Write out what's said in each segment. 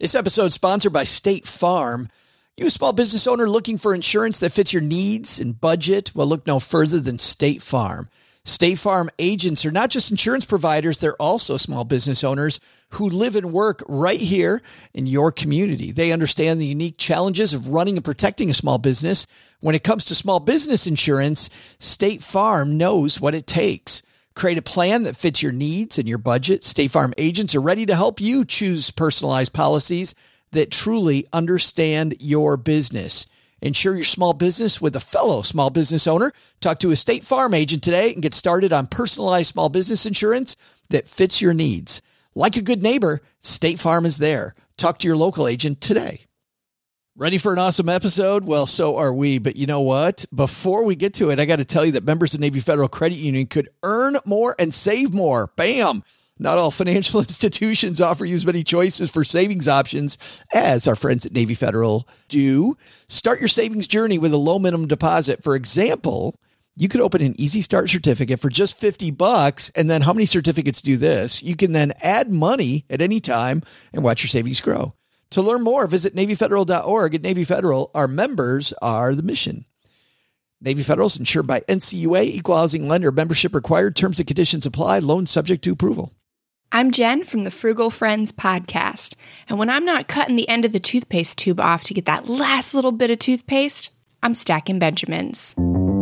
This episode is sponsored by State Farm. You a small business owner looking for insurance that fits your needs and budget? Well, look no further than State Farm. State Farm agents are not just insurance providers, they're also small business owners who live and work right here in your community. They understand the unique challenges of running and protecting a small business. When it comes to small business insurance, State Farm knows what it takes. Create a plan that fits your needs and your budget. State Farm agents are ready to help you choose personalized policies that truly understand your business. Insure your small business with a fellow small business owner. Talk to a State Farm agent today and get started on personalized small business insurance that fits your needs. Like a good neighbor, State Farm is there. Talk to your local agent today. Ready for an awesome episode? Well, so are we. But you know what? Before we get to it, I got to tell you that members of Navy Federal Credit Union could earn more and save more. Bam! Not all financial institutions offer you as many choices for savings options as our friends at Navy Federal do. Start your savings journey with a low minimum deposit. For example, you could open an Easy Start certificate for just $50. And then how many certificates do this? You can then add money at any time and watch your savings grow. To learn more, visit NavyFederal.org. At Navy Federal, our members are the mission. Navy Federal is insured by NCUA, Equal Housing Lender. Membership required. Terms and conditions apply. Loan subject to approval. I'm Jen from the Frugal Friends podcast. And when I'm not cutting the end of the toothpaste tube off to get that last little bit of toothpaste, I'm stacking Benjamins.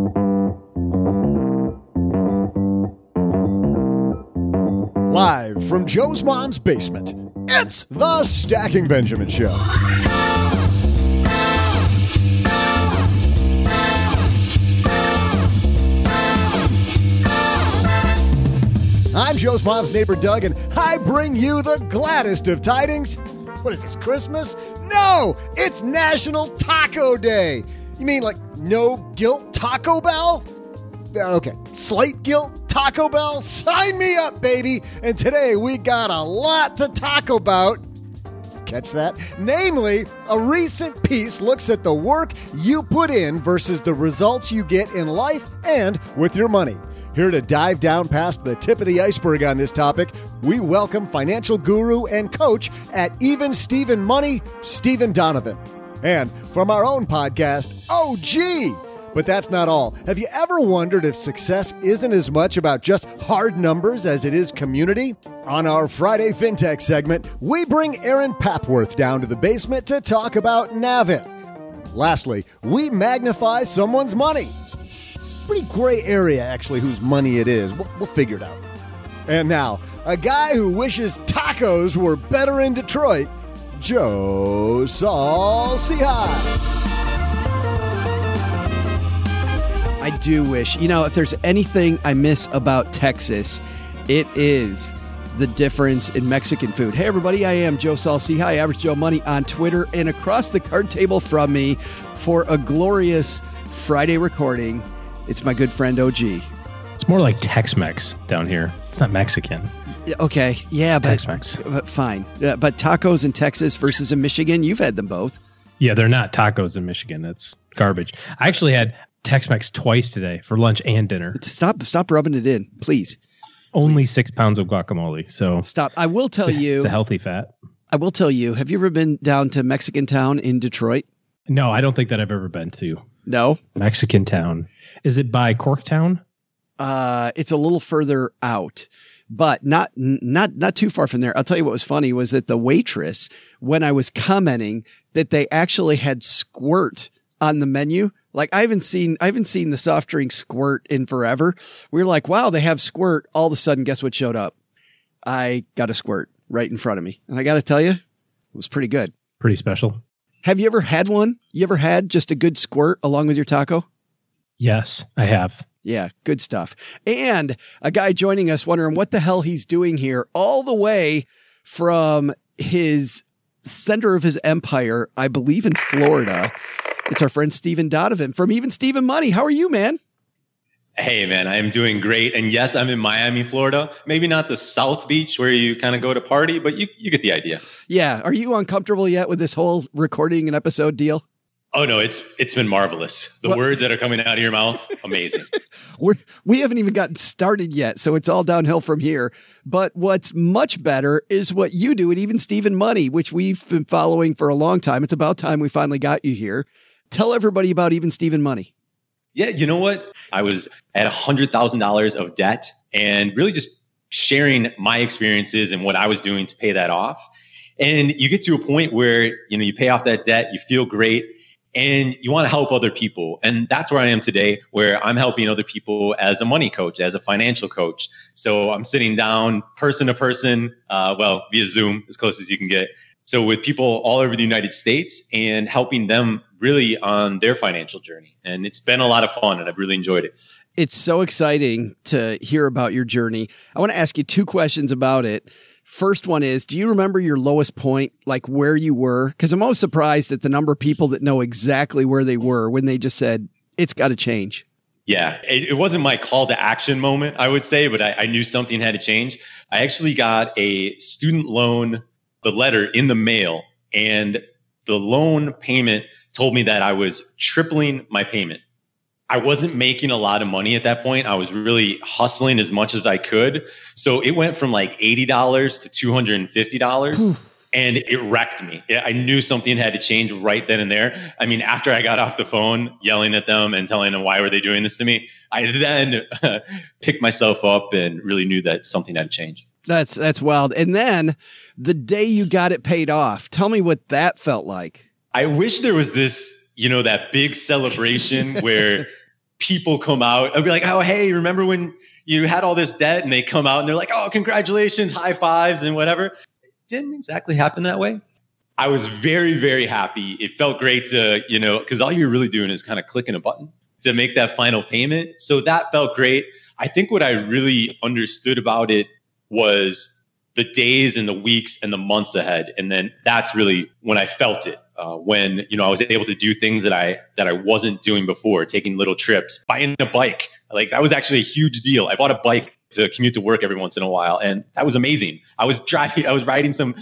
Live from Joe's mom's basement, it's the Stacking Benjamin Show. I'm Joe's mom's neighbor, Doug, and I bring you the gladdest of tidings. What is this, Christmas? No, it's National Taco Day. You mean like no guilt Taco Bell? Okay, slight guilt Taco Bell? Sign me up, baby. And today we got a lot to talk about. Catch that? Namely, a recent piece looks at the work you put in versus the results you get in life and with your money. Here to dive down past the tip of the iceberg on this topic, we welcome financial guru and coach at Even Steven Money, Stephen Donovan. And from our own podcast, OG! But that's not all. Have you ever wondered if success isn't as much about just hard numbers as it is community? On our Friday FinTech segment, we bring Aaron Papworth down to the basement to talk about Navit. Lastly, we magnify someone's money. It's a pretty gray area, actually, whose money it is. We'll figure it out. And now, a guy who wishes tacos were better in Detroit, Joe Saul-Sehy. I do wish, if there's anything I miss about Texas, it is the difference in Mexican food. Hey, everybody, I am Joe Saul-Sehy, Average Joe Money on Twitter, and across the card table from me for a glorious Friday recording, it's my good friend OG. It's more like Tex-Mex down here. It's not Mexican. Okay, yeah, it's Tex-Mex. But fine. But tacos in Texas versus in Michigan, you've had them both. Yeah, they're not tacos in Michigan. That's garbage. I actually had Tex-Mex twice today for lunch and dinner. Stop rubbing it in, please. Only 6 pounds of guacamole. So stop. I will tell you. It's a healthy fat. I will tell you. Have you ever been down to Mexican Town in Detroit? No, I don't think that I've ever been to. No? Mexican Town. Is it by Corktown? It's a little further out, but not too far from there. I'll tell you what was funny was that the waitress, when I was commenting that they actually had squirt on the menu, like I haven't seen the soft drink squirt in forever. We were like, wow, they have squirt. All of a sudden, guess what showed up? I got a squirt right in front of me. And I got to tell you, it was pretty good. Pretty special. Have you ever had one? You ever had just a good squirt along with your taco? Yes, I have. Yeah, good stuff. And a guy joining us wondering what the hell he's doing here all the way from his center of his empire, I believe in Florida. It's our friend Stephen Donovan from Even Steven Money. How are you, man? Hey, man, I am doing great. And yes, I'm in Miami, Florida. Maybe not the South Beach where you kind of go to party, but you get the idea. Yeah. Are you uncomfortable yet with this whole recording an episode deal? Oh no, it's been marvelous. The words that are coming out of your mouth, amazing. We haven't even gotten started yet, so it's all downhill from here. But what's much better is what you do at Even Steven Money, which we've been following for a long time. It's about time we finally got you here. Tell everybody about Even Steven Money. Yeah, you know what? I was at $100,000 of debt and really just sharing my experiences and what I was doing to pay that off. And you get to a point where, you pay off that debt, you feel great, and you want to help other people. And that's where I am today, where I'm helping other people as a money coach, as a financial coach. So I'm sitting down person to person, via Zoom, as close as you can get. So with people all over the United States and helping them really on their financial journey. And it's been a lot of fun and I've really enjoyed it. It's so exciting to hear about your journey. I want to ask you two questions about it. First one is, do you remember your lowest point, like where you were? Because I'm always surprised at the number of people that know exactly where they were when they just said, it's got to change. Yeah, it wasn't my call to action moment, I would say, but I knew something had to change. I actually got a student loan, the letter in the mail, and the loan payment told me that I was tripling my payment. I wasn't making a lot of money at that point. I was really hustling as much as I could. So it went from like $80 to $250 and it wrecked me. I knew something had to change right then and there. I mean, after I got off the phone yelling at them and telling them why were they doing this to me, I then picked myself up and really knew that something had to change. That's wild. And then the day you got it paid off, tell me what that felt like. I wish there was this, that big celebration where people come out. I'd be like, oh, hey, remember when you had all this debt? And they come out and they're like, oh, congratulations, high fives and whatever. It didn't exactly happen that way. I was very, very happy. It felt great to, because all you're really doing is kind of clicking a button to make that final payment. So that felt great. I think what I really understood about it was the days and the weeks and the months ahead. And then that's really when I felt it. When, I was able to do things that I wasn't doing before, taking little trips, buying a bike. Like that was actually a huge deal. I bought a bike to commute to work every once in a while. And that was amazing. I was riding some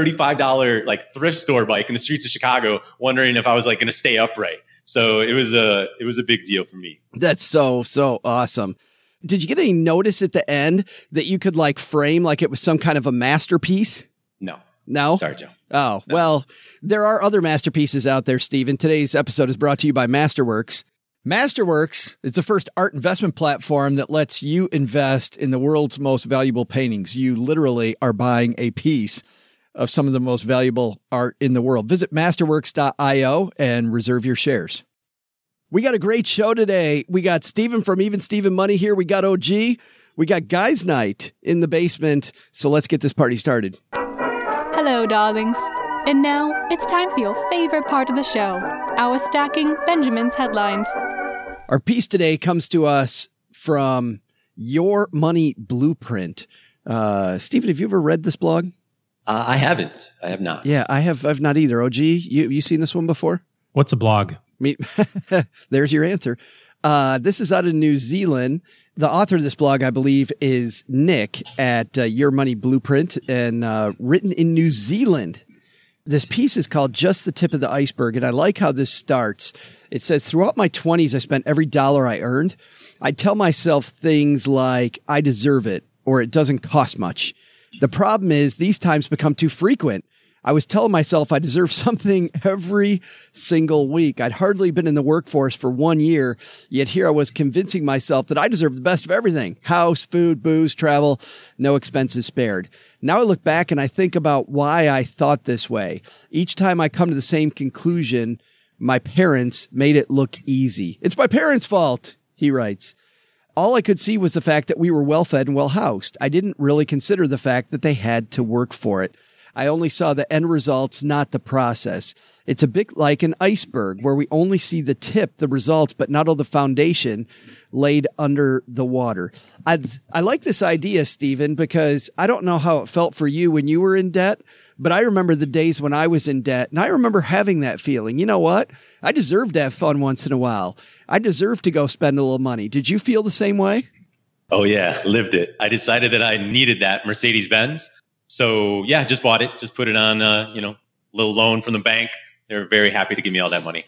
$35 like thrift store bike in the streets of Chicago, wondering if I was like going to stay upright. So it was a big deal for me. That's so awesome. Did you get any notice at the end that you could like frame like it was some kind of a masterpiece? No? Sorry, Joe. Oh, no. Well, there are other masterpieces out there, Steven. Today's episode is brought to you by Masterworks. Masterworks is the first art investment platform that lets you invest in the world's most valuable paintings. You literally are buying a piece of some of the most valuable art in the world. Visit masterworks.io and reserve your shares. We got a great show today. We got Steven from Even Steven Money here. We got OG. We got Guys Night in the basement. So let's get this party started. Hello, darlings. And now it's time for your favorite part of the show, our Stacking Benjamin's Headlines. Our piece today comes to us from Your Money Blueprint. Steven, have you ever read this blog? I haven't. I have not. Yeah, I've not either. OG, you seen this one before? What's a blog? There's your answer. This is out of New Zealand. The author of this blog, I believe, is Nick at Your Money Blueprint and written in New Zealand. This piece is called Just the Tip of the Iceberg. And I like how this starts. It says, throughout my 20s, I spent every dollar I earned. I'd tell myself things like, I deserve it, or it doesn't cost much. The problem is these times become too frequent. I was telling myself I deserve something every single week. I'd hardly been in the workforce for 1 year, yet here I was convincing myself that I deserve the best of everything. House, food, booze, travel, no expenses spared. Now I look back and I think about why I thought this way. Each time I come to the same conclusion, my parents made it look easy. It's my parents' fault, he writes. All I could see was the fact that we were well-fed and well-housed. I didn't really consider the fact that they had to work for it. I only saw the end results, not the process. It's a bit like an iceberg where we only see the tip, the results, but not all the foundation laid under the water. I like this idea, Steven, because I don't know how it felt for you when you were in debt, but I remember the days when I was in debt, and I remember having that feeling. You know what? I deserve to have fun once in a while. I deserve to go spend a little money. Did you feel the same way? Oh, yeah. Lived it. I decided that I needed that Mercedes-Benz. So yeah, just bought it, just put it on, little loan from the bank. They were very happy to give me all that money.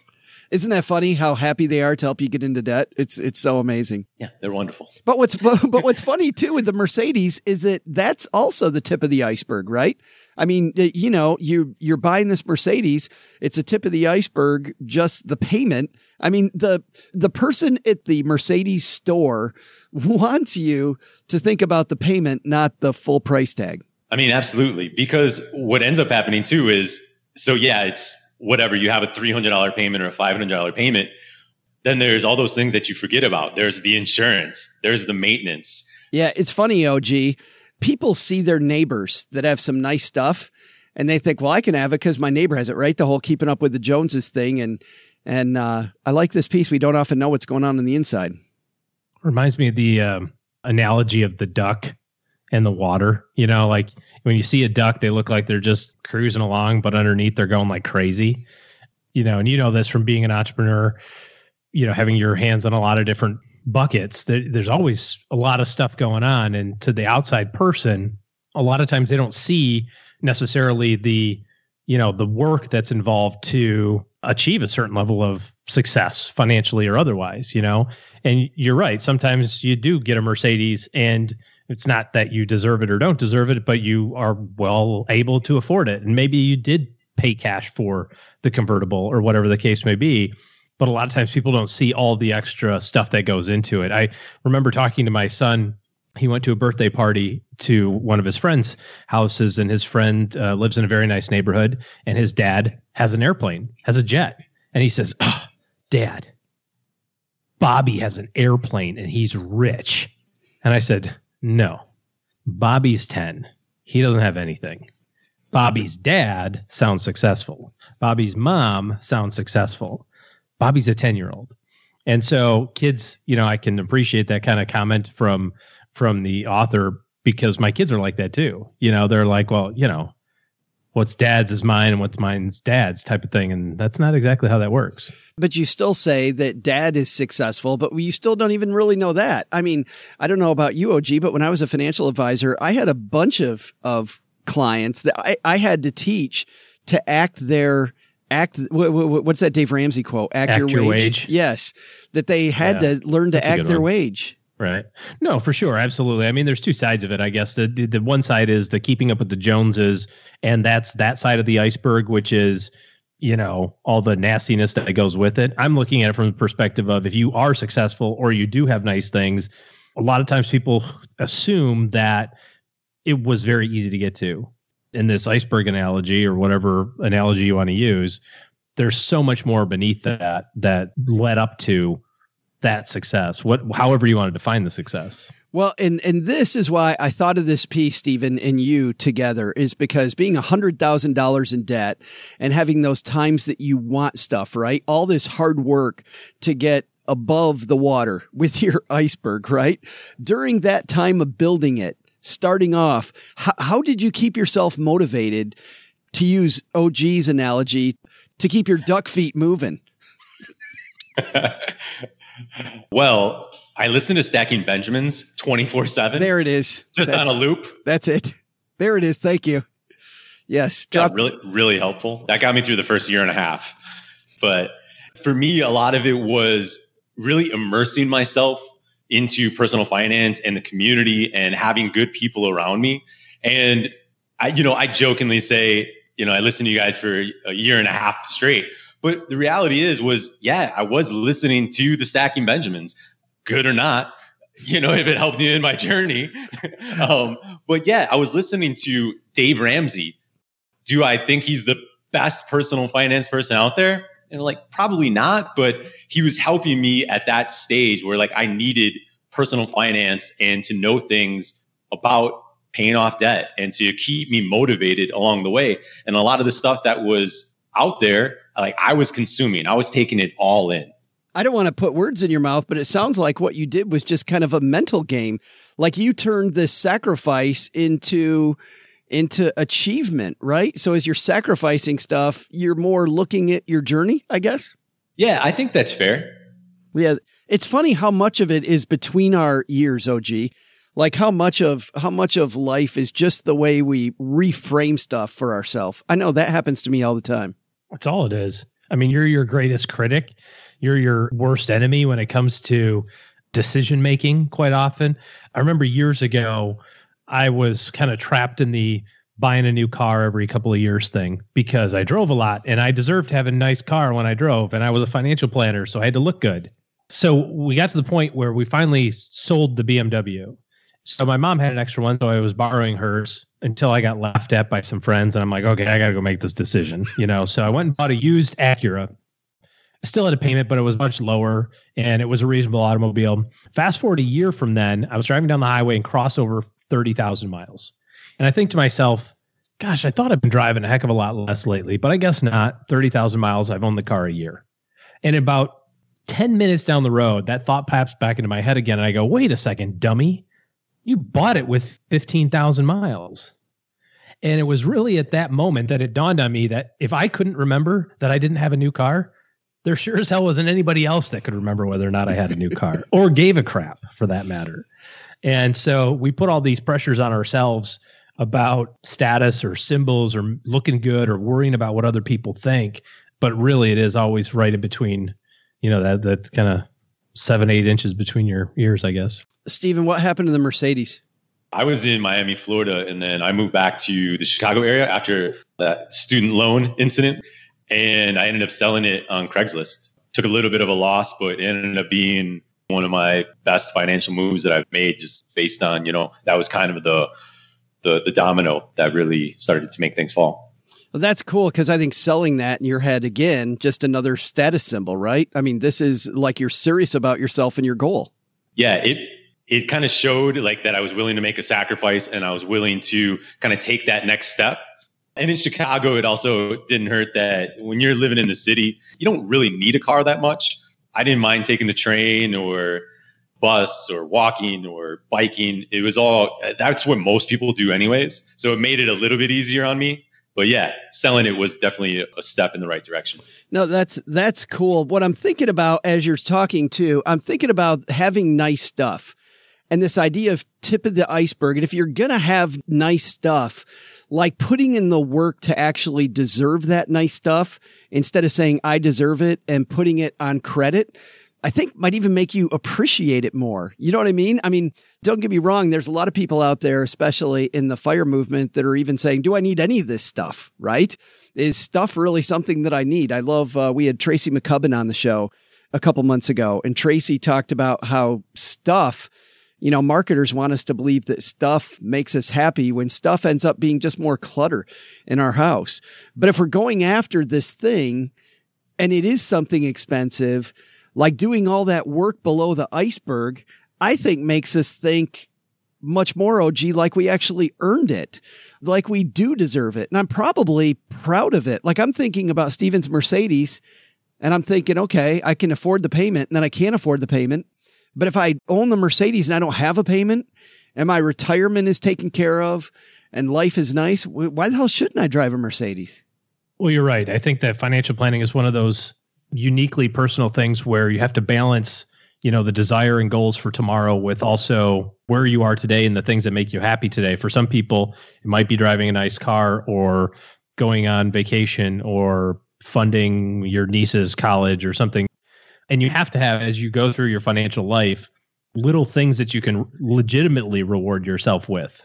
Isn't that funny how happy they are to help you get into debt? It's so amazing. Yeah, they're wonderful. But what's funny too with the Mercedes is that's also the tip of the iceberg, right? I mean, you're buying this Mercedes. It's a tip of the iceberg, just the payment. I mean, the person at the Mercedes store wants you to think about the payment, not the full price tag. I mean, absolutely. Because what ends up happening too is, so yeah, it's whatever, you have a $300 payment or a $500 payment. Then there's all those things that you forget about. There's the insurance, there's the maintenance. Yeah, it's funny, OG. People see their neighbors that have some nice stuff and they think, well, I can have it because my neighbor has it, right? The whole keeping up with the Joneses thing. And I like this piece. We don't often know what's going on the inside. Reminds me of the analogy of the duck and the water. Like when you see a duck, they look like they're just cruising along, but underneath they're going like crazy. And this from being an entrepreneur, having your hands on a lot of different buckets. There's always a lot of stuff going on. And to the outside person, a lot of times they don't see necessarily the work that's involved to achieve a certain level of success financially or otherwise, and you're right. Sometimes you do get a Mercedes and it's not that you deserve it or don't deserve it, but you are well able to afford it. And maybe you did pay cash for the convertible or whatever the case may be. But a lot of times people don't see all the extra stuff that goes into it. I remember talking to my son. He went to a birthday party to one of his friends' houses, and his friend lives in a very nice neighborhood, and his dad has an airplane, has a jet. And he says, "Oh, Dad, Bobby has an airplane and he's rich." And I said, "No, Bobby's 10. He doesn't have anything. Bobby's dad sounds successful. Bobby's mom sounds successful. Bobby's a 10-year-old. And so kids, I can appreciate that kind of comment from the author because my kids are like that too. They're like, well, what's dad's is mine and what's mine's dad's type of thing. And that's not exactly how that works. But you still say that dad is successful, but you still don't even really know that. I mean, I don't know about you, OG, but when I was a financial advisor, I had a bunch of clients that I had to teach to what's that Dave Ramsey quote? Act your wage. Yes. That they had to learn to act their wage. Right. No, for sure. Absolutely. I mean, there's two sides of it, I guess. The one side is the keeping up with the Joneses, and that's that side of the iceberg, which is, all the nastiness that goes with it. I'm looking at it from the perspective of if you are successful or you do have nice things, a lot of times people assume that it was very easy to get to. In this iceberg analogy or whatever analogy you want to use, there's so much more beneath that led up to that success. However you want to define the success. Well, and this is why I thought of this piece, Stephen, and you together, is because being $100,000 in debt and having those times that you want stuff, right? All this hard work to get above the water with your iceberg, right? During that time of building it, starting off, how did you keep yourself motivated, to use OG's analogy, to keep your duck feet moving? Well, I listen to Stacking Benjamins 24/7. There it is. Just on a loop. That's it. There it is. Thank you. Yes. Really, really helpful. That got me through the first year and a half. But for me, a lot of it was really immersing myself into personal finance and the community and having good people around me. And I jokingly say, I listened to you guys for a year and a half straight, but the reality I was listening to the Stacking Benjamins, good or not, if it helped me in my journey. But yeah, I was listening to Dave Ramsey. Do I think he's the best personal finance person out there? And probably not, but he was helping me at that stage where I needed personal finance and to know things about paying off debt and to keep me motivated along the way. And a lot of the stuff that was out there, I was consuming, I was taking it all in. I don't want to put words in your mouth, but it sounds like what you did was just kind of a mental game. Like you turned this sacrifice into achievement, right? So as you're sacrificing stuff, you're more looking at your journey, I guess? Yeah, I think that's fair. Yeah. It's funny how much of it is between our ears, OG. Like how much of life is just the way we reframe stuff for ourselves. I know that happens to me all the time. That's all it is. I mean, you're your greatest critic. You're your worst enemy when it comes to decision making quite often. I remember years ago, I was kind of trapped in the buying a new car every couple of years thing because I drove a lot and I deserved to have a nice car when I drove, and I was a financial planner, so I had to look good. So we got to the point where we finally sold the BMW. So my mom had an extra one, so I was borrowing hers until I got laughed at by some friends, and I'm like, okay, I got to go make this decision, So I went and bought a used Acura. I still had a payment, but it was much lower, and it was a reasonable automobile. Fast forward a year from then, I was driving down the highway and crossed over 30,000 miles. And I think to myself, gosh, I thought I've been driving a heck of a lot less lately, but I guess not. 30,000 miles, I've owned the car a year. And about 10 minutes down the road, that thought pops back into my head again, and I go, wait a second, dummy. You bought it with 15,000 miles. And it was really at that moment that it dawned on me that if I couldn't remember that I didn't have a new car, there sure as hell wasn't anybody else that could remember whether or not I had a new car or gave a crap for that matter. And so we put all these pressures on ourselves about status or symbols or looking good or worrying about what other people think. But really it is always right in between, that kind of 7-8 inches between your ears, I guess. Stephen, what happened to the Mercedes? I was in Miami, Florida, and then I moved back to the Chicago area after that student loan incident. And I ended up selling it on Craigslist. Took a little bit of a loss, but it ended up being one of my best financial moves that I've made, just based on, that was kind of the domino that really started to make things fall. Well, that's cool, because I think selling that in your head, again, just another status symbol, right? I mean, this is like you're serious about yourself and your goal. Yeah, it kind of showed like that I was willing to make a sacrifice and I was willing to kind of take that next step. And in Chicago, it also didn't hurt that when you're living in the city, you don't really need a car that much. I didn't mind taking the train or bus or walking or biking. It was that's what most people do anyways. So it made it a little bit easier on me. But yeah, selling it was definitely a step in the right direction. No, that's cool. What I'm thinking about as you're talking too, I'm thinking about having nice stuff and this idea of tip of the iceberg. And if you're going to have nice stuff, like putting in the work to actually deserve that nice stuff instead of saying I deserve it and putting it on credit, I think might even make you appreciate it more. You know what I mean? I mean, don't get me wrong. There's a lot of people out there, especially in the FIRE movement, that are even saying, do I need any of this stuff? Right? Is stuff really something that I need? I love, we had Tracy McCubbin on the show a couple months ago, and Tracy talked about how stuff, marketers want us to believe that stuff makes us happy when stuff ends up being just more clutter in our house. But if we're going after this thing and it is something expensive, like doing all that work below the iceberg, I think makes us think much more, OG, like we actually earned it, like we do deserve it. And I'm probably proud of it. Like I'm thinking about Stephen's Mercedes and I'm thinking, okay, I can afford the payment, and then I can't afford the payment. But if I own the Mercedes and I don't have a payment and my retirement is taken care of and life is nice, why the hell shouldn't I drive a Mercedes? Well, you're right. I think that financial planning is one of those uniquely personal things where you have to balance, the desire and goals for tomorrow with also where you are today and the things that make you happy today. For some people, it might be driving a nice car or going on vacation or funding your niece's college or something. And you have to have, as you go through your financial life, little things that you can legitimately reward yourself with.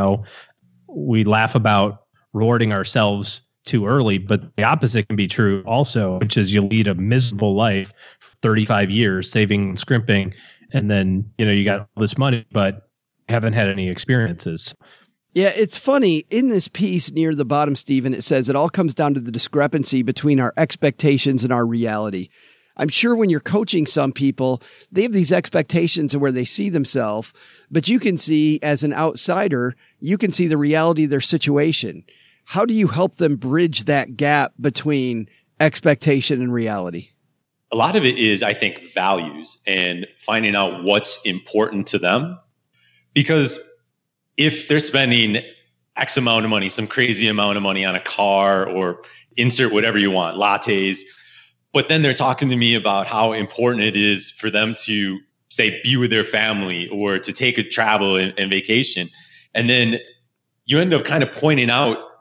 We laugh about rewarding ourselves too early, but the opposite can be true also, which is you lead a miserable life for 35 years saving and scrimping, and then you got all this money but haven't had any experiences. Yeah, it's funny. In this piece near the bottom, Stephen, it says it all comes down to the discrepancy between our expectations and our reality. I'm sure when you're coaching some people, they have these expectations of where they see themselves, but you can see, as an outsider, you can see the reality of their situation. How do you help them bridge that gap between expectation and reality? A lot of it is, I think, values and finding out what's important to them. Because if they're spending X amount of money, some crazy amount of money on a car or insert whatever you want, lattes, but then they're talking to me about how important it is for them to, say, be with their family or to take a travel and vacation. And then you end up kind of pointing out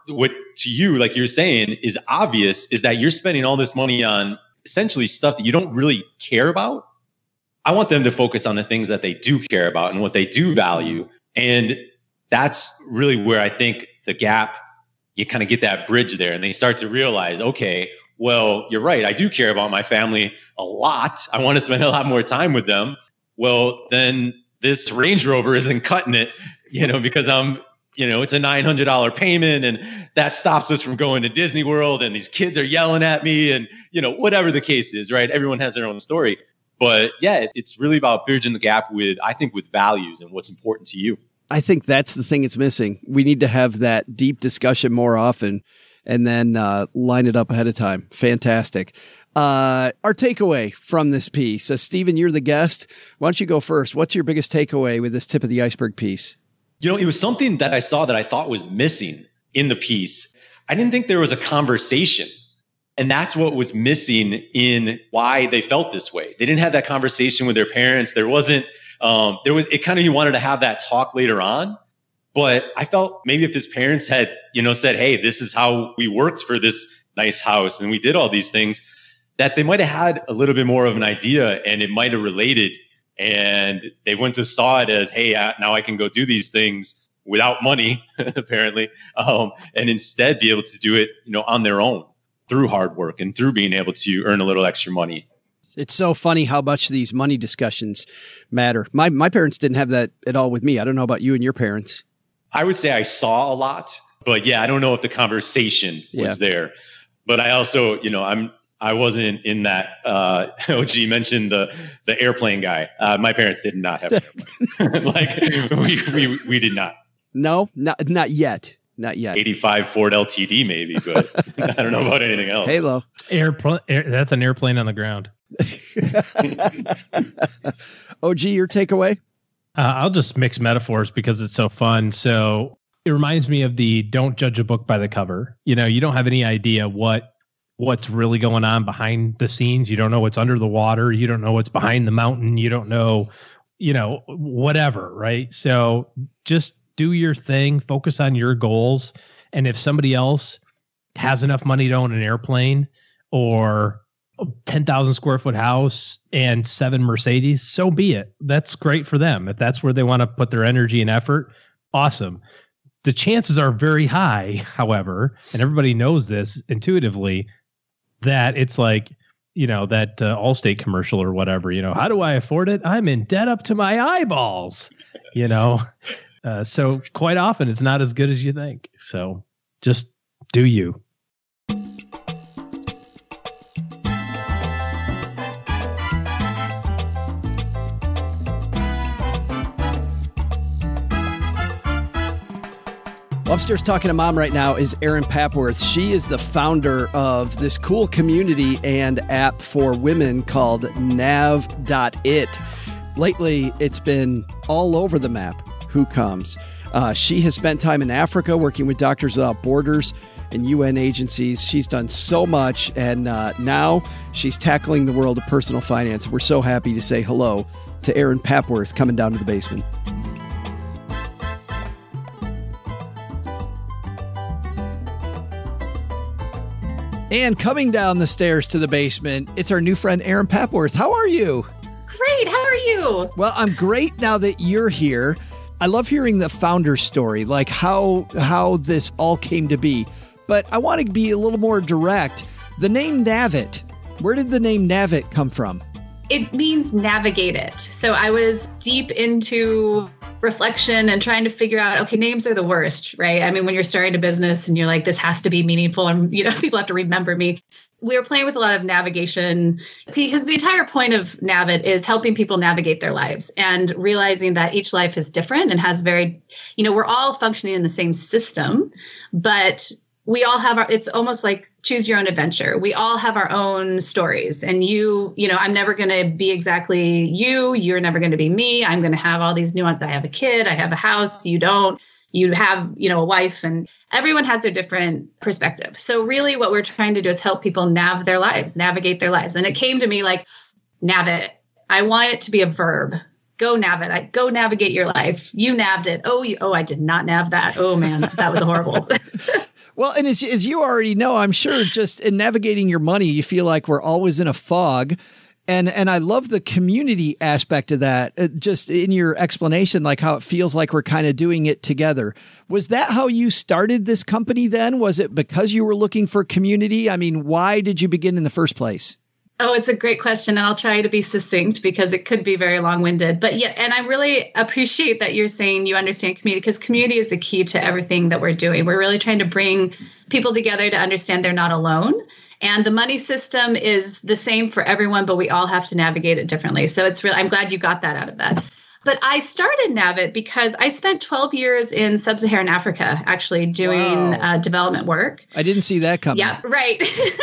what to you, like you're saying, is obvious is that you're spending all this money on essentially stuff that you don't really care about. I want them to focus on the things that they do care about and what they do value. And that's really where I think the gap, you kind of get that bridge there and they start to realize, okay, well, you're right. I do care about my family a lot. I want to spend a lot more time with them. Well, then this Range Rover isn't cutting it, because it's a $900 payment and that stops us from going to Disney World and these kids are yelling at me and, whatever the case is, right? Everyone has their own story. But yeah, it's really about bridging the gap with values and what's important to you. I think that's the thing it's missing. We need to have that deep discussion more often and then line it up ahead of time. Fantastic. Our takeaway from this piece. Stephen, you're the guest. Why don't you go first? What's your biggest takeaway with this tip of the iceberg piece? It was something that I saw that I thought was missing in the piece. I didn't think there was a conversation. And that's what was missing in why they felt this way. They didn't have that conversation with their parents. There wasn't, he wanted to have that talk later on. But I felt maybe if his parents had, said, hey, this is how we worked for this nice house and we did all these things, that they might have had a little bit more of an idea and it might have related. And they wouldn't have saw it as, hey, now I can go do these things without money, apparently, and instead be able to do it, on their own through hard work and through being able to earn a little extra money. It's so funny how much these money discussions matter. My parents didn't have that at all with me. I don't know about you and your parents. I would say I saw a lot, but yeah, I don't know if the conversation was there. But I also, I wasn't in that. OG mentioned the airplane guy. My parents did not have we did not. No, not yet. Not yet. 85 Ford LTD maybe, but I don't know about anything else. Halo. That's an airplane on the ground. OG, your takeaway? I'll just mix metaphors because it's so fun. So it reminds me of the don't judge a book by the cover. You don't have any idea what's really going on behind the scenes. You don't know what's under the water. You don't know what's behind the mountain. You don't know, whatever, right? So just do your thing, focus on your goals. And if somebody else has enough money to own an airplane or 10,000 square foot house and 7 Mercedes, so be it. That's great for them. If that's where they want to put their energy and effort, awesome. The chances are very high, however, and everybody knows this intuitively, that it's like, that Allstate commercial or whatever, how do I afford it? I'm in debt up to my eyeballs, so quite often it's not as good as you think. So just do you. Upstairs talking to Mom right now is Erin Papworth. She is the founder of this cool community and app for women called Nav.it. Lately, it's been all over the map. Who comes? She has spent time in Africa working with Doctors Without Borders and UN agencies. She's done so much, and now she's tackling the world of personal finance. We're so happy to say hello to Erin Papworth coming down to the basement. And coming down the stairs to the basement, it's our new friend, Erin Papworth. How are you? Great. How are you? Well, I'm great now that you're here. I love hearing the founder story, like how this all came to be. But I want to be a little more direct. The name Nav.it, where did the name Nav.it come from? It means navigate it. So I was deep into reflection and trying to figure out, okay, names are the worst, right? I mean, when you're starting a business and you're like, this has to be meaningful and, people have to remember me. We were playing with a lot of navigation because the entire point of Nav.it is helping people navigate their lives and realizing that each life is different and has very, we're all functioning in the same system, but we all have it's almost like choose your own adventure. We all have our own stories, and I'm never going to be exactly you. You're never going to be me. I'm going to have all these nuances. I have a kid. I have a house. You don't. You have, a wife, and everyone has their different perspective. So really what we're trying to do is help people navigate their lives. And it came to me like, Nav.it. I want it to be a verb. Go Nav.it. Go navigate your life. You nabbed it. Oh, I did not nav that. Oh man, that was horrible. Well, and as you already know, I'm sure just in navigating your money, you feel like we're always in a fog. And I love the community aspect of that, just in your explanation, like how it feels like we're kind of doing it together. Was that how you started this company then? Was it because you were looking for community? I mean, why did you begin in the first place? Oh, it's a great question. And I'll try to be succinct because it could be very long-winded. But yeah, and I really appreciate that you're saying you understand community, because community is the key to everything that we're doing. We're really trying to bring people together to understand they're not alone. And the money system is the same for everyone, but we all have to navigate it differently. So it's really, I'm glad you got that out of that. But I started Navit because I spent 12 years in sub-Saharan Africa, actually doing development work. I didn't see that coming. Yeah, right.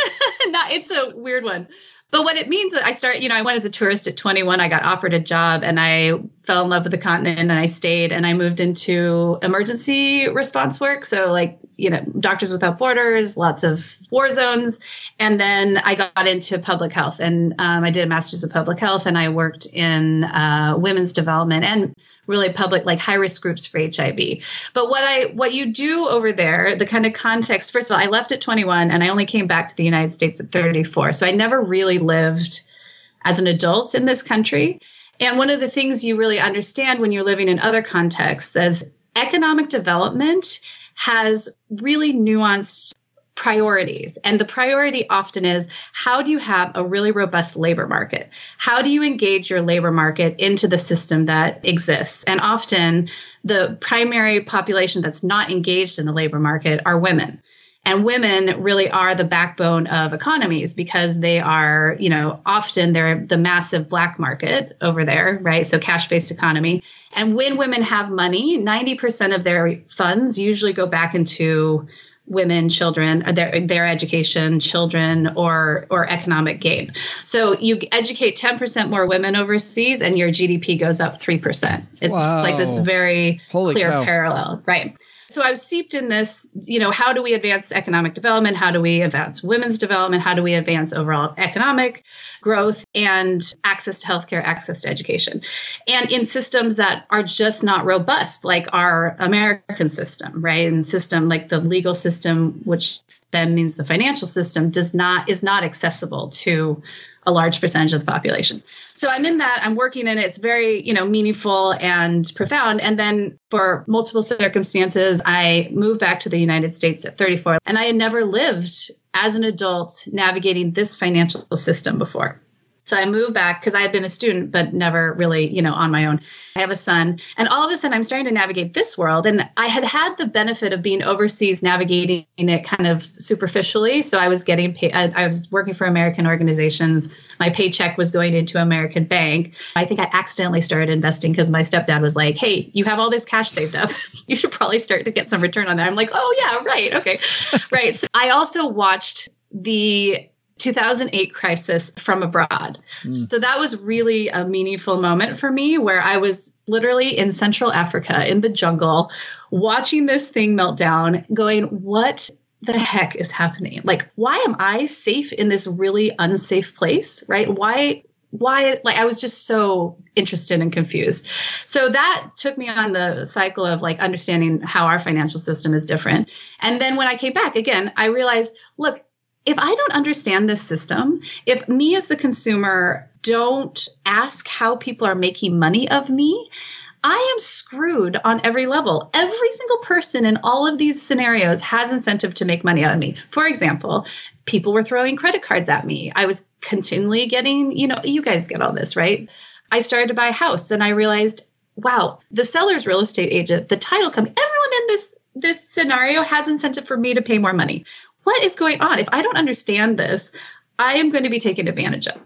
It's a weird one. But what it means, I went as a tourist at 21. I got offered a job and I fell in love with the continent and I stayed and I moved into emergency response work. So Doctors Without Borders, lots of war zones. And then I got into public health and I did a master's of public health and I worked in women's development and really public, like high-risk groups for HIV. But what you do over there, the kind of context, first of all, I left at 21 and I only came back to the United States at 34. So I never really lived as an adult in this country. And one of the things you really understand when you're living in other contexts is economic development has really nuanced priorities. And the priority often is, how do you have a really robust labor market? How do you engage your labor market into the system that exists? And often the primary population that's not engaged in the labor market are women. And women really are the backbone of economies because they are, often they're the massive black market over there, right? So cash-based economy. And when women have money, 90% of their funds usually go back into women, children, their education, children, or economic gain. So you educate 10% more women overseas and your GDP goes up 3%. It's like this very clear parallel, right? So I was seeped in this, how do we advance economic development? How do we advance women's development? How do we advance overall economic growth and access to healthcare, access to education? And in systems that are just not robust, like our American system, right? And system like the legal system, which then means the financial system is not accessible to a large percentage of the population. So I'm in that, I'm working in it. It's very, meaningful and profound. And then for multiple circumstances, I moved back to the United States at 34. And I had never lived as an adult navigating this financial system before. So I moved back because I had been a student, but never really, on my own. I have a son. And all of a sudden, I'm starting to navigate this world. And I had the benefit of being overseas, navigating it kind of superficially. So I was getting paid. I was working for American organizations. My paycheck was going into American Bank. I think I accidentally started investing because my stepdad was like, hey, you have all this cash saved up. You should probably start to get some return on that. I'm like, oh, yeah, right. Okay. Right. So I also watched the 2008 crisis from abroad. So that was really a meaningful moment for me where I was literally in Central Africa in the jungle watching this thing melt down going, what the heck is happening? Like, why am I safe in this really unsafe place? Right? Why, like, I was just so interested and confused. So that took me on the cycle of like understanding how our financial system is different. And then when I came back again, I realized, look, if I don't understand this system, if me as the consumer don't ask how people are making money of me, I am screwed on every level. Every single person in all of these scenarios has incentive to make money out of me. For example, people were throwing credit cards at me. I was continually getting, you guys get all this, right? I started to buy a house and I realized, wow, the seller's real estate agent, the title company, everyone in this scenario has incentive for me to pay more money. What is going on? If I don't understand this, I am going to be taken advantage of.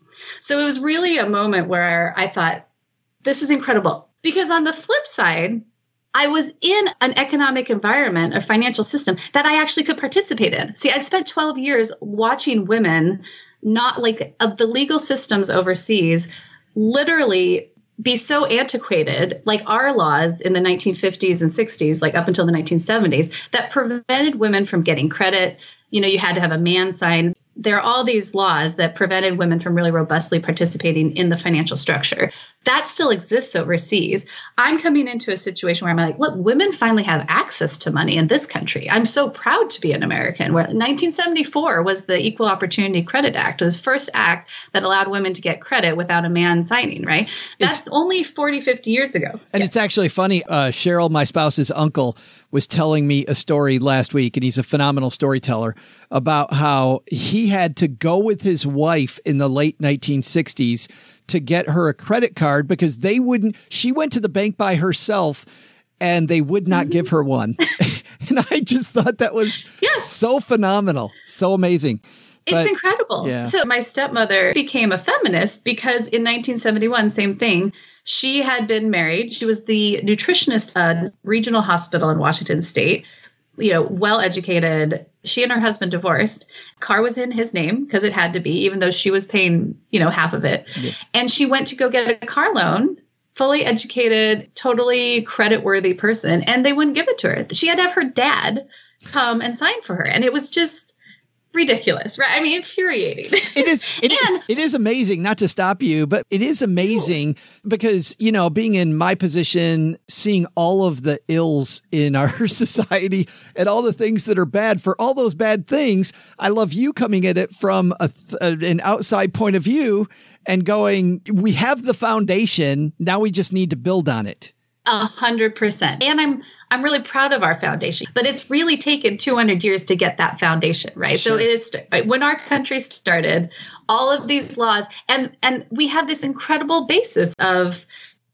So it was really a moment where I thought, this is incredible. Because on the flip side, I was in an economic environment, a financial system that I actually could participate in. See, I spent 12 years watching women, not like the legal systems overseas, literally be so antiquated, like our laws in the 1950s and 60s, like up until the 1970s, that prevented women from getting credit. You had to have a man sign. There are all these laws that prevented women from really robustly participating in the financial structure. That still exists overseas. I'm coming into a situation where I'm like, look, women finally have access to money in this country. I'm so proud to be an American. Where 1974 was the Equal Opportunity Credit Act. It was the first act that allowed women to get credit without a man signing, right? That's only 40, 50 years ago. And it's actually funny. Cheryl, my spouse's uncle, was telling me a story last week, and he's a phenomenal storyteller, about how he had to go with his wife in the late 1960s to get her a credit card because she went to the bank by herself and they would not give her one. And I just thought that was so phenomenal, so amazing. It's incredible. Yeah. So my stepmother became a feminist because in 1971, same thing. She had been married. She was the nutritionist at a regional hospital in Washington State, well educated. She and her husband divorced. Car was in his name because it had to be, even though she was paying, half of it. Yeah. And she went to go get a car loan, fully educated, totally credit-worthy person, and they wouldn't give it to her. She had to have her dad come and sign for her. And it was just ridiculous, right? I mean, infuriating. It is amazing, not to stop you, but it is amazing because, being in my position, seeing all of the ills in our society and all the things that are bad, for all those bad things, I love you coming at it from an outside point of view and going, we have the foundation. Now we just need to build on it. 100%. And I'm really proud of our foundation, but it's really taken 200 years to get that foundation, right? Sure. So it's when our country started, all of these laws, and we have this incredible basis of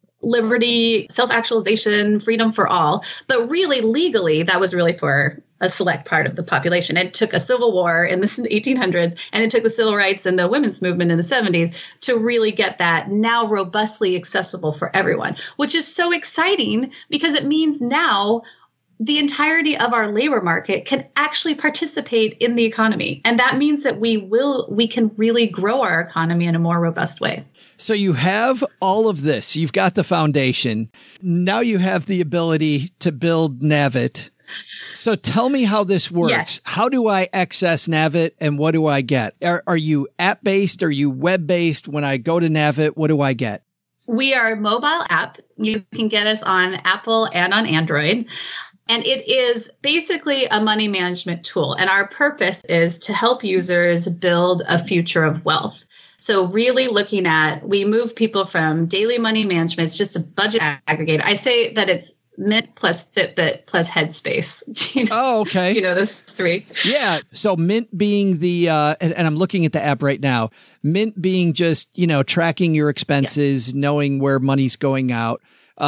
liberty, self-actualization, freedom for all, but really legally, that was really for a select part of the population. It took a civil war in the 1800s, and it took the civil rights and the women's movement in the 70s to really get that now robustly accessible for everyone, which is so exciting because it means now the entirety of our labor market can actually participate in the economy. And that means that we can really grow our economy in a more robust way. So you have all of this. You've got the foundation. Now you have the ability to build Navit. So tell me how this works. Yes. How do I access Navit and what do I get? Are you app-based? Are you web-based? When I go to Navit, what do I get? We are a mobile app. You can get us on Apple and on Android. And it is basically a money management tool. And our purpose is to help users build a future of wealth. So really looking at, we move people from daily money management. It's just a budget aggregator. I say that it's Mint plus Fitbit plus Headspace. Oh, okay. Do you know those three? Yeah. So Mint being the, and I'm looking at the app right now, Mint being just, tracking your expenses, knowing where money's going out.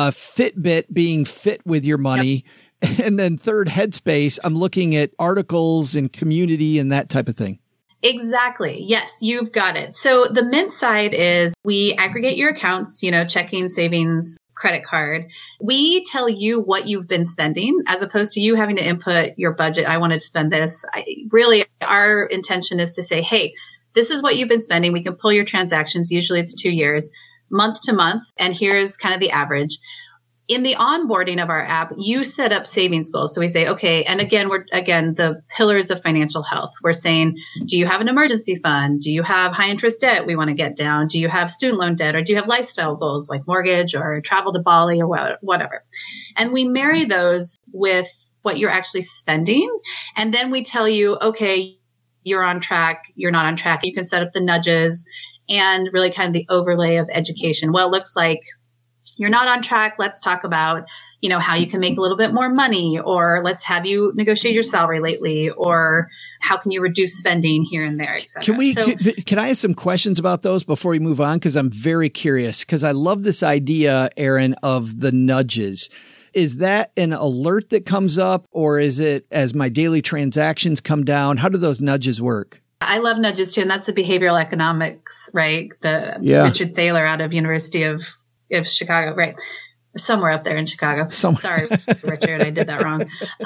Fitbit being fit with your money. Yep. And then third, Headspace, I'm looking at articles and community and that type of thing. Exactly. Yes, you've got it. So the Mint side is we aggregate your accounts, checking, savings, credit card. We tell you what you've been spending as opposed to you having to input your budget. I wanted to spend this. Really, our intention is to say, hey, this is what you've been spending. We can pull your transactions. Usually it's 2 years, month to month. And here's kind of the average. In the onboarding of our app, you set up savings goals. So we say, okay, and again, the pillars of financial health. We're saying, do you have an emergency fund? Do you have high interest debt we want to get down? Do you have student loan debt? Or do you have lifestyle goals like mortgage or travel to Bali or whatever? And we marry those with what you're actually spending. And then we tell you, okay, you're on track, you're not on track. You can set up the nudges and really kind of the overlay of education. Well, it looks like you're not on track. Let's talk about, how you can make a little bit more money, or let's have you negotiate your salary lately, or how can you reduce spending here and there, et cetera. Can I ask some questions about those before we move on? Because I'm very curious, because I love this idea, Erin, of the nudges. Is that an alert that comes up, or is it as my daily transactions come down? How do those nudges work? I love nudges too. And that's the behavioral economics, right? Richard Thaler out of University of Chicago, right? Somewhere up there in Chicago. Sorry, Richard, I did that wrong.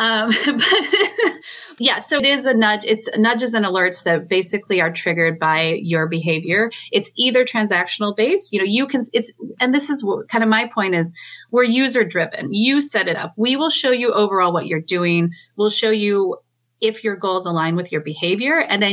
But yeah, so it is a nudge. It's nudges and alerts that basically are triggered by your behavior. It's either transactional based, and this is kind of my point is we're user driven. You set it up. We will show you overall what you're doing. We'll show you if your goals align with your behavior. And then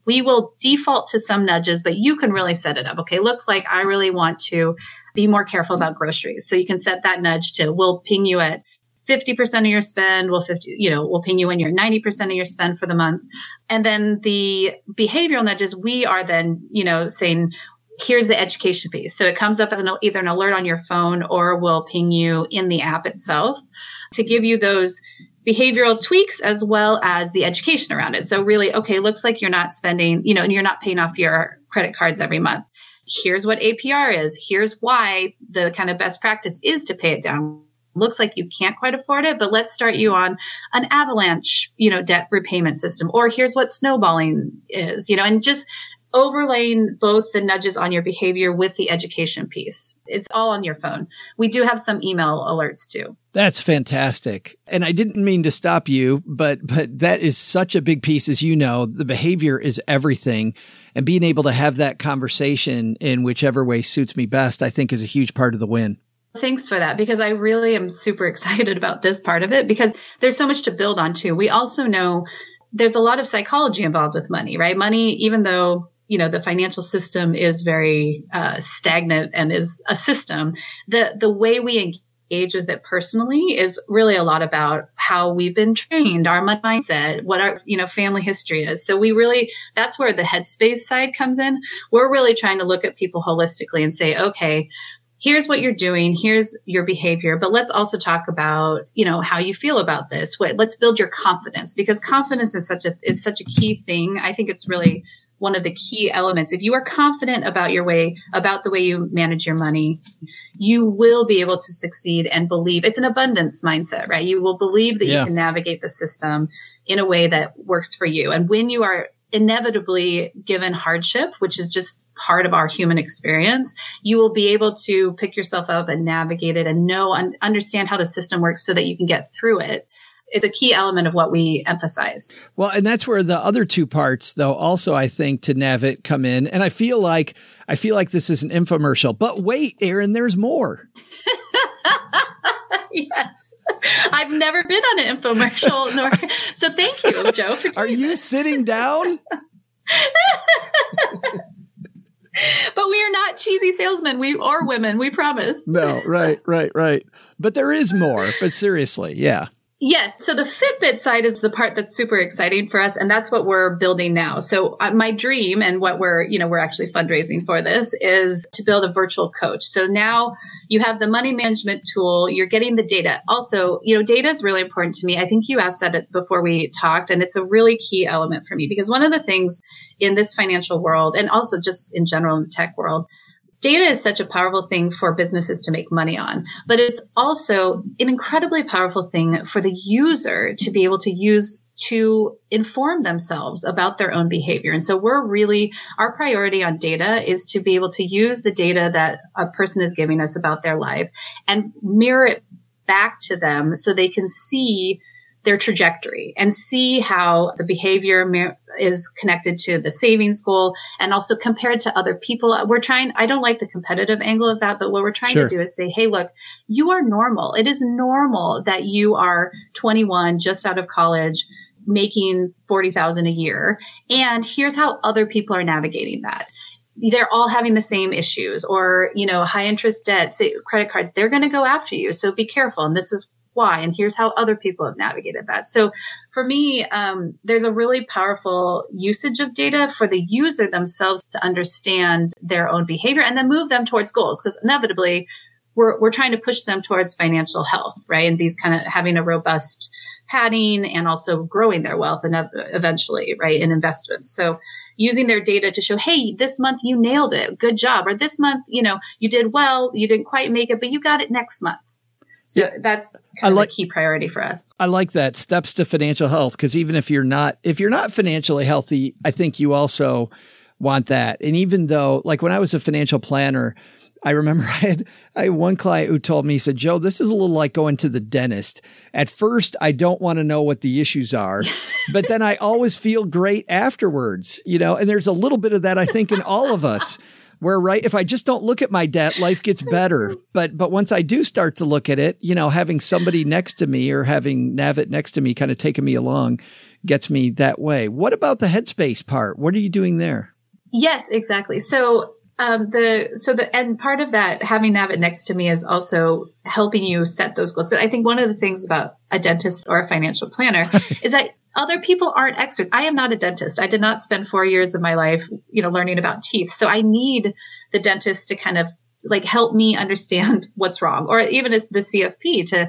we will default to some nudges, but you can really set it up. Okay, looks like I really want to be more careful about groceries. So you can set that nudge to, we'll ping you at 50% of your spend. We'll ping you when you're 90% of your spend for the month. And then the behavioral nudges, we are then, saying, here's the education piece. So it comes up as either an alert on your phone, or we'll ping you in the app itself to give you those behavioral tweaks as well as the education around it. So really, okay, looks like you're not spending, and you're not paying off your credit cards every month. Here's what APR is. Here's why the kind of best practice is to pay it down. Looks like you can't quite afford it, but let's start you on an avalanche, debt repayment system. Or here's what snowballing is, and just overlaying both the nudges on your behavior with the education piece. It's all on your phone. We do have some email alerts too. That's fantastic. And I didn't mean to stop you, but that is such a big piece. As you know, the behavior is everything. And being able to have that conversation in whichever way suits me best, I think is a huge part of the win. Thanks for that, because I really am super excited about this part of it, because there's so much to build on too. We also know there's a lot of psychology involved with money, right? Money, even though the financial system is very stagnant and is a system, the way we engage with it personally is really a lot about how we've been trained, our mindset, what our family history is. So that's where the headspace side comes in. We're really trying to look at people holistically and say, okay, here's what you're doing, here's your behavior, but let's also talk about, how you feel about this. Let's build your confidence, because confidence is such a key thing. I think it's really one of the key elements. If you are confident about the way you manage your money, you will be able to succeed and believe. It's an abundance mindset, right? You will believe that you can navigate the system in a way that works for you. And when you are inevitably given hardship, which is just part of our human experience, you will be able to pick yourself up and navigate it and understand how the system works so that you can get through it. It's a key element of what we emphasize. Well, and that's where the other two parts, though, also, I think, to Navit come in. And I feel like this is an infomercial, but wait, Erin, there's more. Yes. I've never been on an infomercial, so thank you, Joe, for doing Are you sitting down? But we are not cheesy salesmen or women, we promise. No, right. But there is more, but seriously, yeah. Yes. So the Fitbit side is the part that's super exciting for us. And that's what we're building now. So my dream, and what we're actually fundraising for this, is to build a virtual coach. So now you have the money management tool, you're getting the data. Also, data is really important to me. I think you asked that before we talked, and it's a really key element for me, because one of the things in this financial world, and also just in general in the tech world, data is such a powerful thing for businesses to make money on, but it's also an incredibly powerful thing for the user to be able to use to inform themselves about their own behavior. And so our priority on data is to be able to use the data that a person is giving us about their life and mirror it back to them so they can see their trajectory and see how the behavior is connected to the savings goal, and also compared to other people. I don't like the competitive angle of that, but what we're trying to do is say, hey, look, you are normal. It is normal that you are 21, just out of college, making $40,000 a year. And here's how other people are navigating that. They're all having the same issues, or, high interest debt, say credit cards, they're going to go after you. So be careful. And this is why, and here's how other people have navigated that. So for me, there's a really powerful usage of data for the user themselves to understand their own behavior and then move them towards goals, because inevitably we're trying to push them towards financial health, right? And these kind of having a robust padding and also growing their wealth and eventually, right, in investments. So using their data to show, hey, this month you nailed it, good job. Or this month, you did well, you didn't quite make it, but you got it next month. So that's kind of a key priority for us. I like that, steps to financial health, because even if you're not financially healthy, I think you also want that. And even though, like when I was a financial planner, I remember I had one client who told me, he said, Joe, this is a little like going to the dentist. At first, I don't want to know what the issues are, but then I always feel great afterwards, and there's a little bit of that, I think, in all of us. Where, right, if I just don't look at my debt, life gets better. But once I do start to look at it, having somebody next to me or having Navit next to me kind of taking me along gets me that way. What about the Headspace part? What are you doing there? Yes, exactly. So and part of that, having Navit next to me, is also helping you set those goals. But I think one of the things about a dentist or a financial planner is that other people aren't experts. I am not a dentist. I did not spend 4 years of my life, learning about teeth. So I need the dentist to kind of help me understand what's wrong, or even as the CFP to,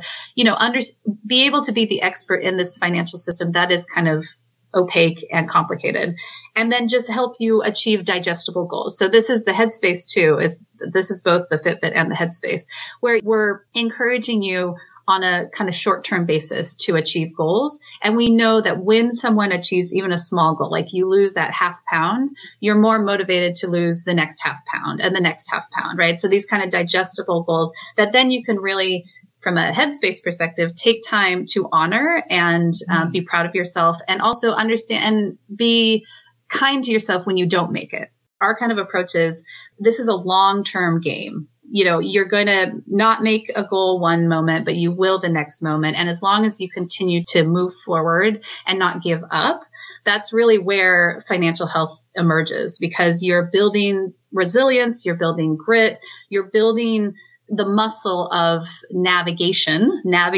be able to be the expert in this financial system that is kind of opaque and complicated, and then just help you achieve digestible goals. So this is the Headspace too, this is both the Fitbit and the Headspace, where we're encouraging you on a kind of short-term basis to achieve goals. And we know that when someone achieves even a small goal, like you lose that half pound, you're more motivated to lose the next half pound and the next half pound, right? So these kind of digestible goals that then you can really, from a Headspace perspective, take time to honor and be proud of yourself, and also understand and be kind to yourself when you don't make it. Our kind of approach is, this is a long-term game. You're going to not make a goal one moment, but you will the next moment. And as long as you continue to move forward and not give up, that's really where financial health emerges, because you're building resilience, you're building grit, you're building the muscle of navigating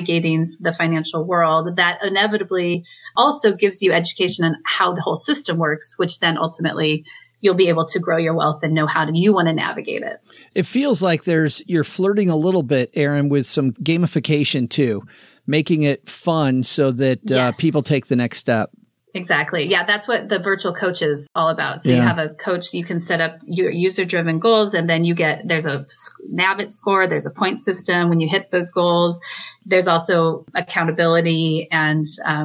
the financial world that inevitably also gives you education on how the whole system works, which then ultimately you'll be able to grow your wealth and know how do you want to navigate it. It feels like you're flirting a little bit, Erin, with some gamification too, making it fun so that people take the next step. Exactly. Yeah, that's what the virtual coach is all about. So you have a coach, you can set up your user-driven goals, and then there's a Navit score, there's a point system when you hit those goals. There's also accountability and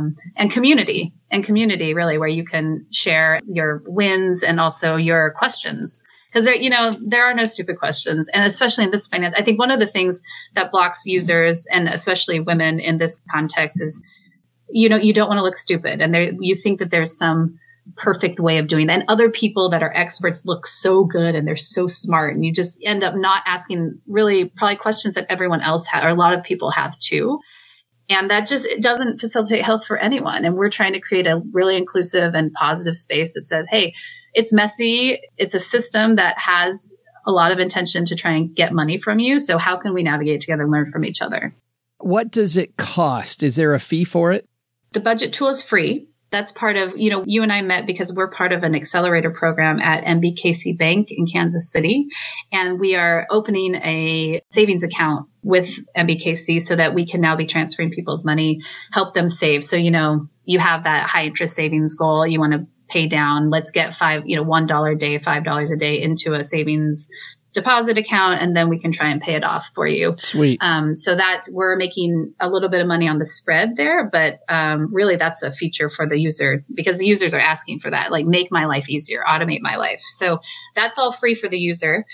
community really, where you can share your wins and also your questions. Because there are no stupid questions. And especially in this finance, I think one of the things that blocks users, and especially women in this context, is you don't want to look stupid, and you think that there's some perfect way of doing that. And other people that are experts look so good and they're so smart, and you just end up not asking really probably questions that everyone else has, or a lot of people have too. And that it doesn't facilitate health for anyone. And we're trying to create a really inclusive and positive space that says, hey, it's messy. It's a system that has a lot of intention to try and get money from you. So how can we navigate together and learn from each other? What does it cost? Is there a fee for it? The budget tool is free. That's part of, you and I met because we're part of an accelerator program at MBKC Bank in Kansas City. And we are opening a savings account with MBKC so that we can now be transferring people's money, help them save. So, you have that high interest savings goal. You want to pay down, let's get $1 a day, $5 a day into a savings deposit account, and then we can try and pay it off for you. Sweet. So that we're making a little bit of money on the spread there, but really that's a feature for the user, because the users are asking for that, like make my life easier, automate my life. So that's all free for the user.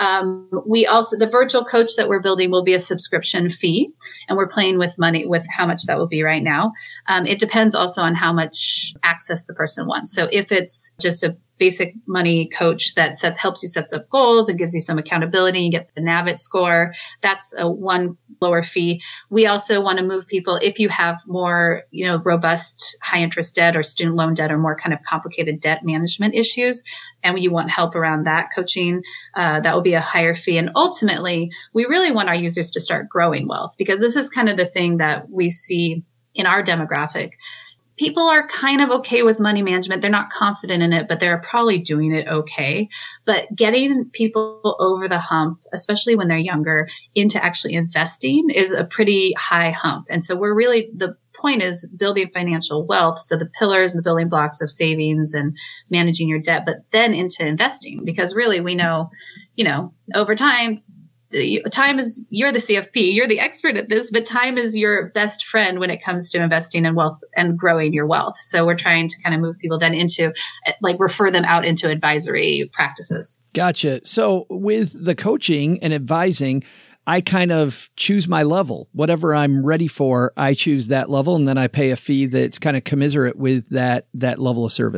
The virtual coach that we're building will be a subscription fee, and we're playing with money with how much that will be right now. It depends also on how much access the person wants. So if it's just a basic money coach that helps you set up goals and gives you some accountability, you get the Navit score, that's a one lower fee. We also want to move people, if you have more, robust high interest debt or student loan debt or more kind of complicated debt management issues, and you want help around that coaching, that will be a higher fee. And ultimately, we really want our users to start growing wealth, because this is kind of the thing that we see in our demographic. People are kind of okay with money management. They're not confident in it, but they're probably doing it okay. But getting people over the hump, especially when they're younger, into actually investing is a pretty high hump. And so the point is building financial wealth. So the pillars and the building blocks of savings and managing your debt, but then into investing, because really we know, over time, you're the CFP, you're the expert at this, but time is your best friend when it comes to investing in wealth and growing your wealth. So we're trying to kind of move people then into, refer them out into advisory practices. Gotcha. So with the coaching and advising, I kind of choose my level. Whatever I'm ready for, I choose that level, and then I pay a fee that's kind of commensurate with that level of service.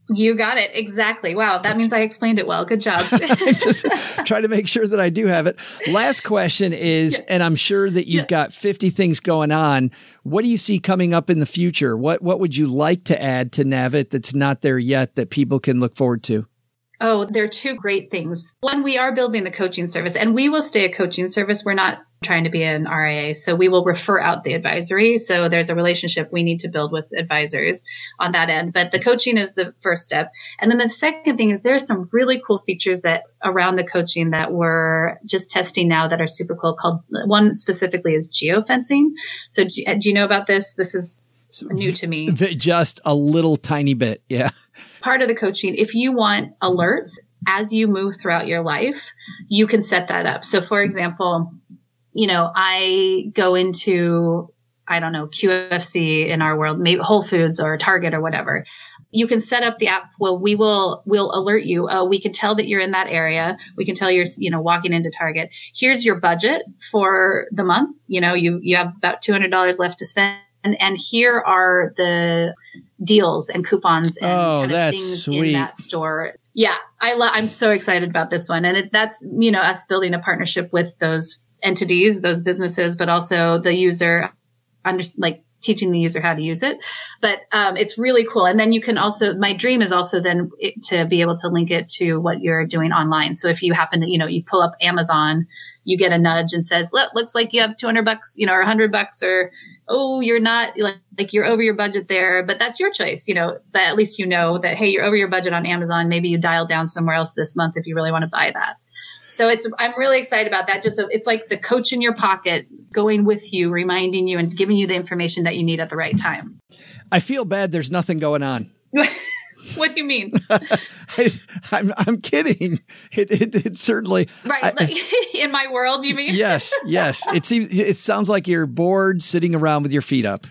You got it. Exactly. Wow. That means I explained it well. Good job. Just try to make sure that I do have it. Last question is, and I'm sure that you've got 50 things going on. What do you see coming up in the future? What would you like to add to Navit that's not there yet that people can look forward to? Oh, there are two great things. One, we are building the coaching service, and we will stay a coaching service. We're not trying to be an RIA, so we will refer out the advisory. So there's a relationship we need to build with advisors on that end. But the coaching is the first step. And then the second thing is there are some really cool features that around the coaching that we're just testing now that are super cool. Called one specifically is geofencing. So do you know about this? This is new to me. Just a little tiny bit. Yeah. Part of the coaching, if you want alerts as you move throughout your life, you can set that up. So for example, I go into, I don't know, QFC in our world, maybe Whole Foods or Target or whatever. You can set up the app. Well, we'll alert you. We can tell that you're in that area. We can tell you're, walking into Target. Here's your budget for the month. You have about $200 left to spend. And here are the deals and coupons and things sweet. In that store. Yeah, I'm so excited about this one. And that's, us building a partnership with those entities, those businesses, but also the user, teaching the user how to use it. But it's really cool. And then you can also, my dream is also then to be able to link it to what you're doing online. So if you happen to, you pull up Amazon, you get a nudge and says, look, looks like you have $200, or $100, or, oh, you're not, like you're over your budget there, but that's your choice, but at least that, hey, you're over your budget on Amazon. Maybe you dial down somewhere else this month if you really want to buy that. So I'm really excited about that. It's like the coach in your pocket going with you, reminding you and giving you the information that you need at the right time. I feel bad there's nothing going on. What do you mean? I'm kidding. It certainly right. In my world, you mean? Yes. It sounds like you're bored sitting around with your feet up.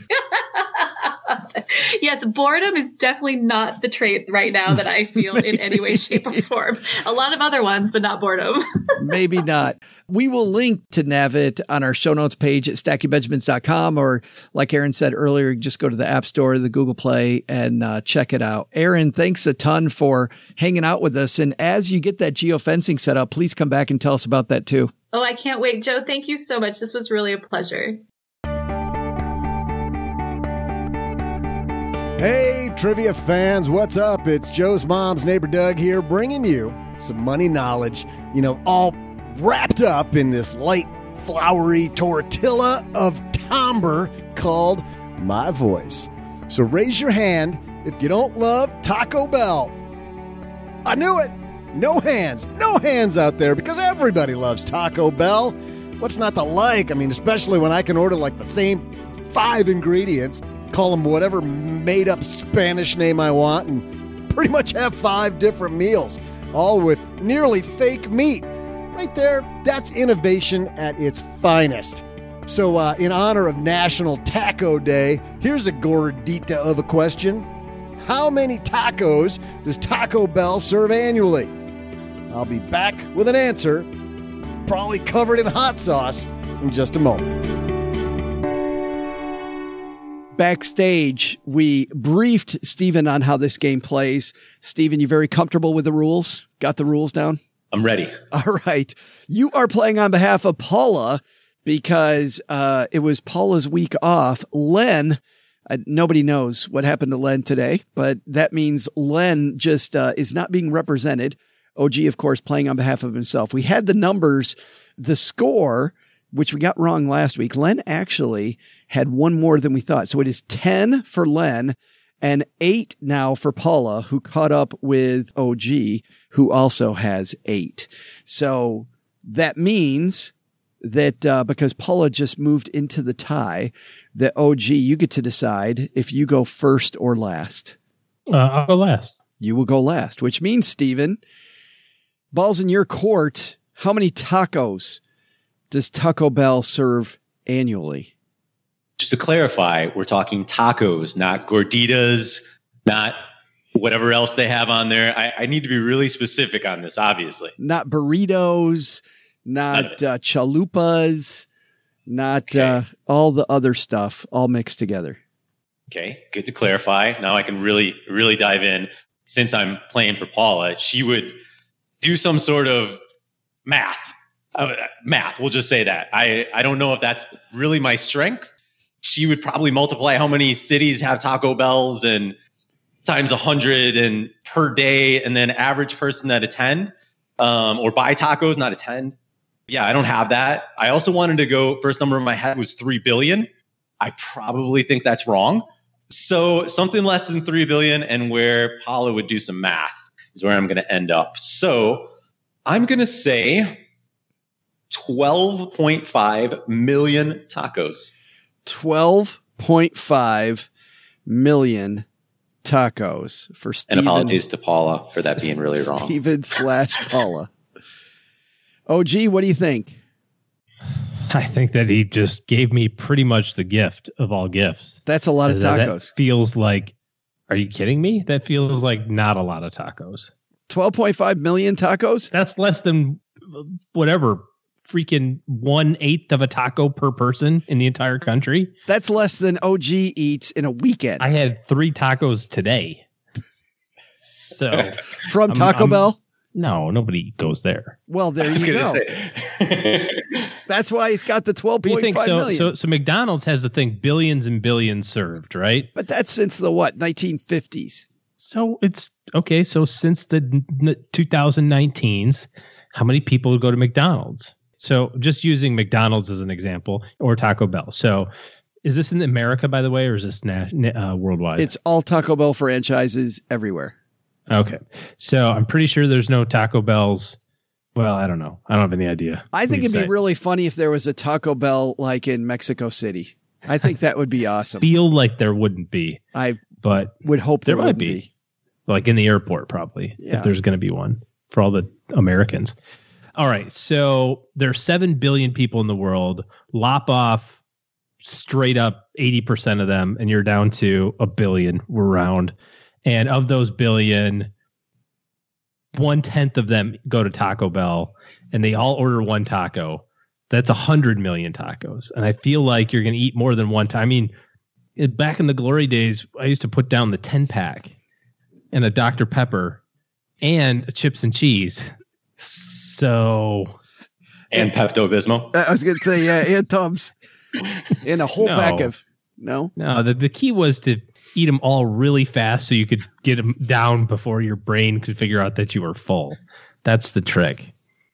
Yes, boredom is definitely not the trait right now that I feel in any way, shape, or form. A lot of other ones, but not boredom. Maybe not. We will link to Navit on our show notes page at stackingbenjamins.com, or like Aaron said earlier, just go to the App Store, the Google Play, and check it out. Aaron, thanks a ton for hanging out with us. And as you get that geofencing set up, please come back and tell us about that too. Oh, I can't wait. Joe, thank you so much. This was really a pleasure. Hey, trivia fans, what's up? It's Joe's mom's neighbor Doug here, bringing you some money knowledge, all wrapped up in this light, flowery tortilla of timbre called my voice. So raise your hand if you don't love Taco Bell. I knew it. No hands out there, because everybody loves Taco Bell. What's not to like? I mean, especially when I can order like the same 5 ingredients, call them whatever made-up Spanish name I want, and pretty much have 5 different meals, all with nearly fake meat. Right there, that's innovation at its finest. So in honor of National Taco Day, here's a gordita of a question. How many tacos does Taco Bell serve annually? I'll be back with an answer, probably covered in hot sauce, in just a moment. Backstage, we briefed Steven on how this game plays. Steven, you very comfortable with the rules? Got the rules down? I'm ready. All right. You are playing on behalf of Paula because it was Paula's week off. Len, nobody knows what happened to Len today, but that means Len just is not being represented. OG, of course, playing on behalf of himself. We had the numbers, the score, which we got wrong last week. Len actually had one more than we thought. So it is 10 for Len and 8 now for Paula, who caught up with OG, who also has 8. So that means that because Paula just moved into the tie, that OG, you get to decide if you go first or last. I'll go last. You will go last, which means, Steven, ball's in your court. How many tacos does Taco Bell serve annually? Just to clarify, we're talking tacos, not gorditas, not whatever else they have on there. I need to be really specific on this, obviously. Not burritos, not chalupas, not all the other stuff all mixed together. Okay, good to clarify. Now I can really, really dive in. since I'm playing for Paula, she would do some sort of math. We'll just say that. I don't know if that's really my strength. She would probably multiply how many cities have Taco Bells and times 100 and per day, and then average person that attend or buy tacos, not attend. Yeah, I don't have that. I also wanted to go, first number in my head was 3 billion. I probably think that's wrong. So something less than 3 billion, and where Paula would do some math is where I'm going to end up. So I'm going to say 12.5 million tacos. 12.5 million tacos for Steven. And apologies to Paula for that being really wrong. Steven/Paula. OG, what do you think? I think that he just gave me pretty much the gift of all gifts. That's a lot of tacos. That feels like, are you kidding me? That feels like not a lot of tacos. 12.5 million tacos? That's less than whatever, freaking 1/8 of a taco per person in the entire country. That's less than OG eats in a weekend. I had 3 tacos today. So from Taco Bell? No, nobody goes there. Well, there you go. That's why he's got the 12.5 million. So McDonald's has the thing, billions and billions served, right? But that's since the what, 1950s. So it's okay. So since the 2019s, how many people go to McDonald's? So just using McDonald's as an example, or Taco Bell. So is this in America, by the way, or is this worldwide? It's all Taco Bell franchises everywhere. Okay. So I'm pretty sure there's no Taco Bells. Well, I don't know. I don't have any idea. I think it'd be really funny if there was a Taco Bell like in Mexico City. I think that would be awesome. Feel like there wouldn't be. But would hope there might be. Like in the airport, probably, if there's going to be one for all the Americans. All right. So there's 7 billion people in the world. Lop off straight up 80% of them, and you're down to a billion. We're round. And of those billion, 1/10 of them go to Taco Bell, and they all order one taco. That's 100 million tacos. And I feel like you're going to eat more than one time. I mean, back in the glory days, I used to put down the 10-pack and a Dr. Pepper and a chips and cheese. So. And Pepto-Bismol. I was going to say, yeah, and Tums. And a whole pack of. No, the key was to eat them all really fast so you could get them down before your brain could figure out that you were full. That's the trick.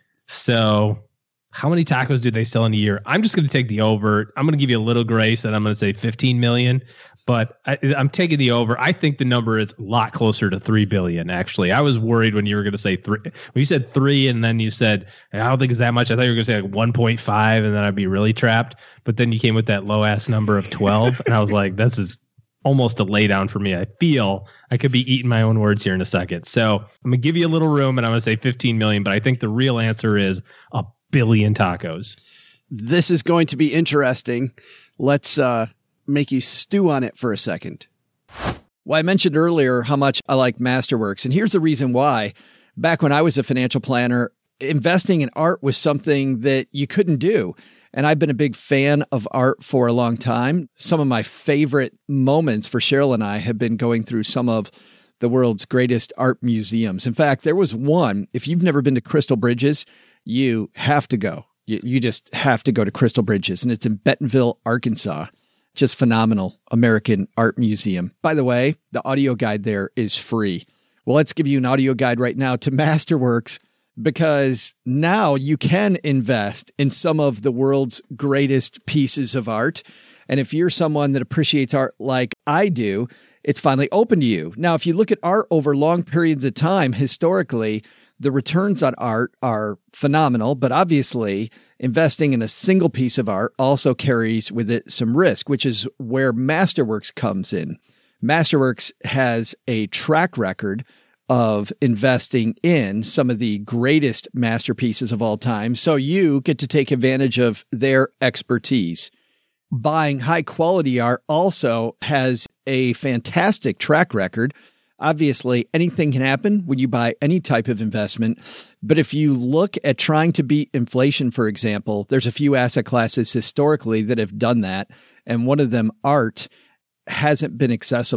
So how many tacos do they sell in a year? I'm just going to take the over. I'm going to give you a little grace, and I'm going to say 15 million. But I'm taking the over. I think the number is a lot closer to 3 billion, actually. I was worried when you were going to say 3. When you said 3 and then you said, I don't think it's that much. I thought you were going to say like 1.5 and then I'd be really trapped. But then you came with that low-ass number of 12. And I was like, this is almost a laydown for me. I feel I could be eating my own words here in a second. So I'm going to give you a little room and I'm going to say 15 million. But I think the real answer is 1 billion tacos. This is going to be interesting. Let's make you stew on it for a second. Well, I mentioned earlier how much I like Masterworks, and here's the reason why. Back when I was a financial planner, investing in art was something that you couldn't do. And I've been a big fan of art for a long time. Some of my favorite moments for Cheryl and I have been going through some of the world's greatest art museums. In fact, there was one, if you've never been to Crystal Bridges, you have to go. You just have to go to Crystal Bridges, and it's in Bentonville, Arkansas. Just phenomenal American art museum. By the way, the audio guide there is free. Well, let's give you an audio guide right now to Masterworks, because now you can invest in some of the world's greatest pieces of art. And if you're someone that appreciates art like I do, it's finally open to you. Now, if you look at art over long periods of time, historically, the returns on art are phenomenal, but obviously investing in a single piece of art also carries with it some risk, which is where Masterworks comes in. Masterworks has a track record of investing in some of the greatest masterpieces of all time, so you get to take advantage of their expertise. Buying high quality art also has a fantastic track record. Obviously, anything can happen when you buy any type of investment. But if you look at trying to beat inflation, for example, there's a few asset classes historically that have done that. And one of them, art, hasn't been accessible.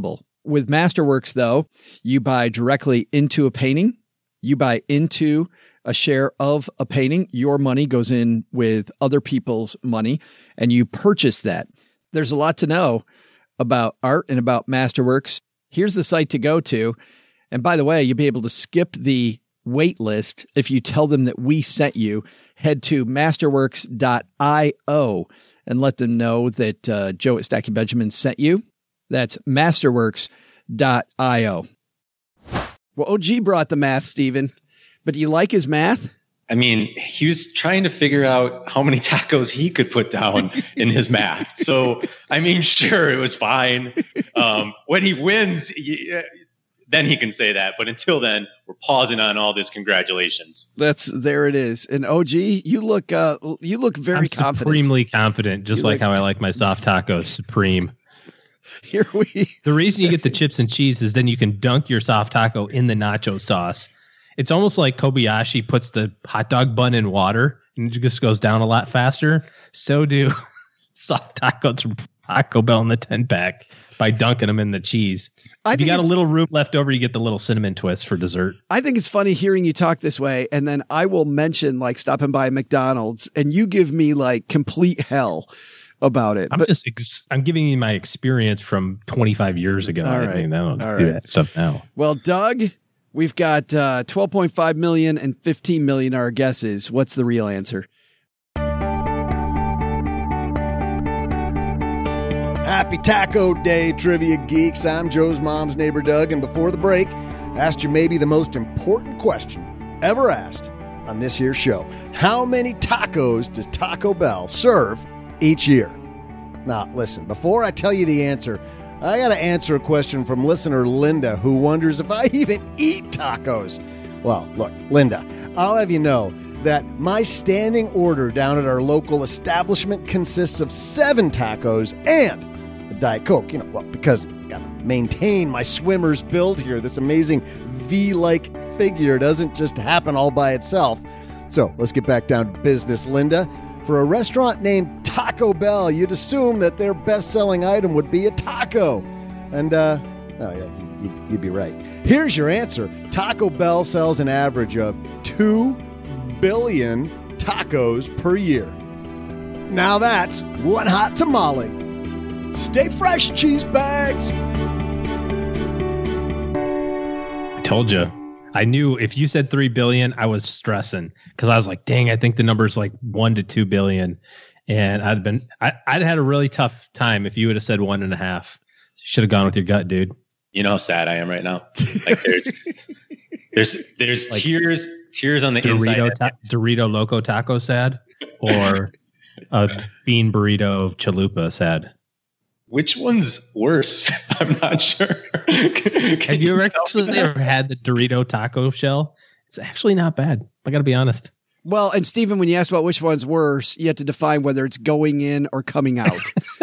With Masterworks, though, you buy directly into a painting. You buy into a share of a painting. Your money goes in with other people's money, and you purchase that. There's a lot to know about art and about Masterworks. Here's the site to go to. And by the way, you'll be able to skip the wait list if you tell them that we sent you. Head to masterworks.io and let them know that Joe at Stacking Benjamin sent you. That's masterworks.io. Well, OG brought the math, Stephen. But do you like his math? I mean, he was trying to figure out how many tacos he could put down in his math. So, I mean, sure, it was fine. When he wins, then he can say that. But until then, we're pausing on all this congratulations. There it is. And OG, you look very confident. Supremely confident, just like how I like my soft tacos, supreme. The reason you get the chips and cheese is then you can dunk your soft taco in the nacho sauce. It's almost like Kobayashi puts the hot dog bun in water and it just goes down a lot faster. So do soft tacos from Taco Bell in the 10-pack by dunking them in the cheese. If you got a little room left over, you get the little cinnamon twist for dessert. I think it's funny hearing you talk this way, and then I will mention like stopping by McDonald's, and you give me like complete hell about it. I'm giving you my experience from 25 years ago. All I right. think I don't do that stuff now. Well, Doug, we've got 12.5 million and 15 million are our guesses. What's the real answer? Happy Taco Day, Trivia Geeks. I'm Joe's mom's neighbor, Doug, and before the break, asked you maybe the most important question ever asked on this here show. How many tacos does Taco Bell serve each year? Now, listen, before I tell you the answer, I got to answer a question from listener Linda, who wonders if I even eat tacos. Well, look, Linda, I'll have you know that my standing order down at our local establishment consists of 7 tacos and a Diet Coke. Because I got to maintain my swimmer's build here. This amazing V-like figure doesn't just happen all by itself. So let's get back down to business, Linda. For a restaurant named Taco Bell, you'd assume that their best-selling item would be a taco. And, you'd be right. Here's your answer. Taco Bell sells an average of 2 billion tacos per year. Now that's one hot tamale. Stay fresh, cheese bags. I told you. I knew if you said 3 billion, I was stressing because I was like, dang, I think the number's like 1 to 2 billion. And I'd had a really tough time if you would have said 1.5. You should have gone with your gut, dude. You know how sad I am right now. Like there's like tears on the inside. Dorito Loco Taco sad, or a bean burrito chalupa sad. Which one's worse? I'm not sure. Have you ever had the Dorito taco shell? It's actually not bad. I got to be honest. Well, and Stephen, when you ask about which one's worse, you have to define whether it's going in or coming out.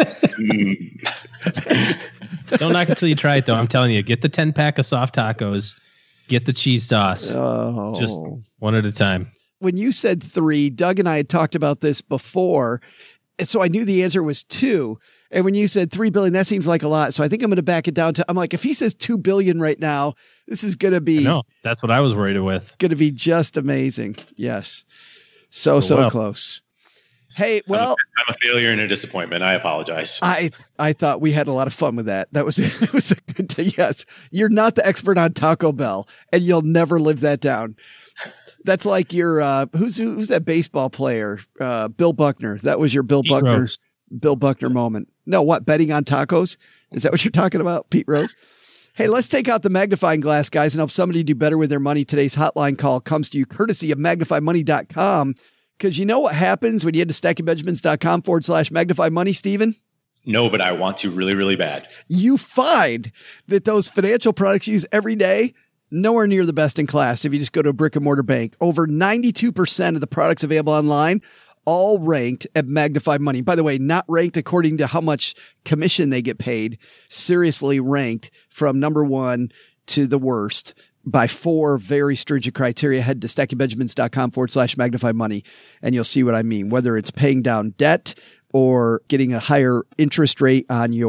Don't knock it till you try it, though. I'm telling you, get the 10-pack of soft tacos, get the cheese sauce, just one at a time. When you said 3, Doug and I had talked about this before, and so I knew the answer was 2. And when you said 3 billion, that seems like a lot. So I think I'm going to back it down to, I'm like, if he says 2 billion right now, this is going to be. No, that's what I was worried with. Going to be just amazing. Yes. So close. Hey, well, I'm a failure and a disappointment. I apologize. I thought we had a lot of fun with that. It was a good day. Yes. You're not the expert on Taco Bell and you'll never live that down. That's like your, who's that baseball player? Bill Buckner. That was your Bill Buckner moment. No, what? Betting on tacos? Is that what you're talking about, Pete Rose? Hey, let's take out the magnifying glass, guys, and help somebody do better with their money. Today's hotline call comes to you courtesy of magnifymoney.com. Because you know what happens when you head to stackingbenjamins.com/magnify money, Stephen? No, but I want to really, really bad. You find that those financial products you use every day, nowhere near the best in class. If you just go to a brick and mortar bank, over 92% of the products available online, all ranked at Magnify Money. By the way, not ranked according to how much commission they get paid. Seriously ranked from number 1 to the worst by 4 very stringent criteria. Head to stackingbenjamins.com/magnify money and you'll see what I mean. Whether it's paying down debt or getting a higher interest rate on your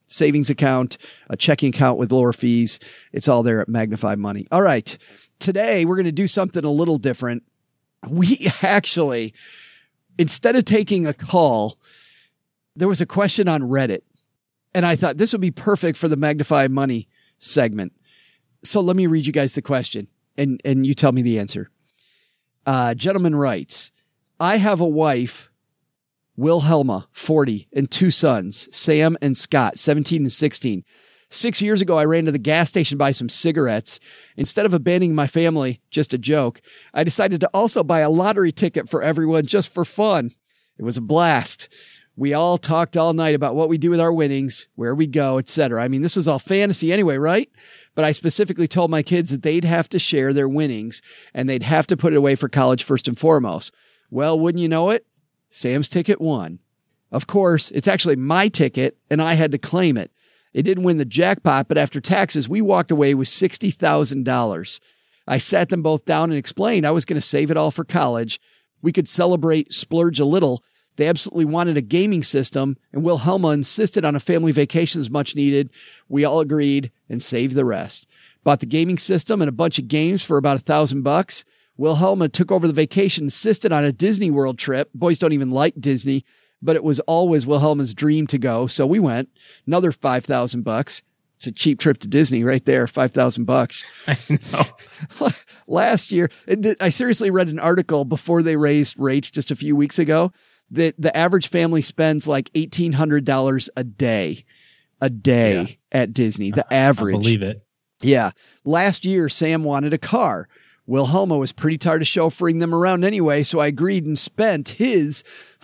savings account, a checking account with lower fees. It's all there at Magnify Money. All right. Today, we're going to do something a little different. We actually, instead of taking a call, there was a question on Reddit. And I thought this would be perfect for the Magnify Money segment. So let me read you guys the question and you tell me the answer. Gentleman writes, I have a wife, Wilhelma, 40, and 2 sons, Sam and Scott, 17 and 16. 6 years ago, I ran to the gas station to buy some cigarettes. Instead of abandoning my family, just a joke, I decided to also buy a lottery ticket for everyone just for fun. It was a blast. We all talked all night about what we do with our winnings, where we go, etc. I mean, this was all fantasy anyway, right? But I specifically told my kids that they'd have to share their winnings and they'd have to put it away for college first and foremost. Well, wouldn't you know it? Sam's ticket won. Of course, it's actually my ticket and I had to claim it. It didn't win the jackpot, but after taxes, we walked away with $60,000. I sat them both down and explained I was going to save it all for college. We could celebrate, splurge a little. They absolutely wanted a gaming system, and Wilhelma insisted on a family vacation as much needed. We all agreed and saved the rest. Bought the gaming system and a bunch of games for about $1,000. Wilhelma took over the vacation, insisted on a Disney World trip. Boys don't even like Disney, but it was always Wilhelma's dream to go. So we went. Another $5,000. It's a cheap trip to Disney right there, $5,000. I know. Last year, I seriously read an article before they raised rates just a few weeks ago that the average family spends like $1,800 a day at Disney. The average. I believe it. Yeah. Last year, Sam wanted a car. Wilhelma was pretty tired of chauffeuring them around anyway, so I agreed and spent his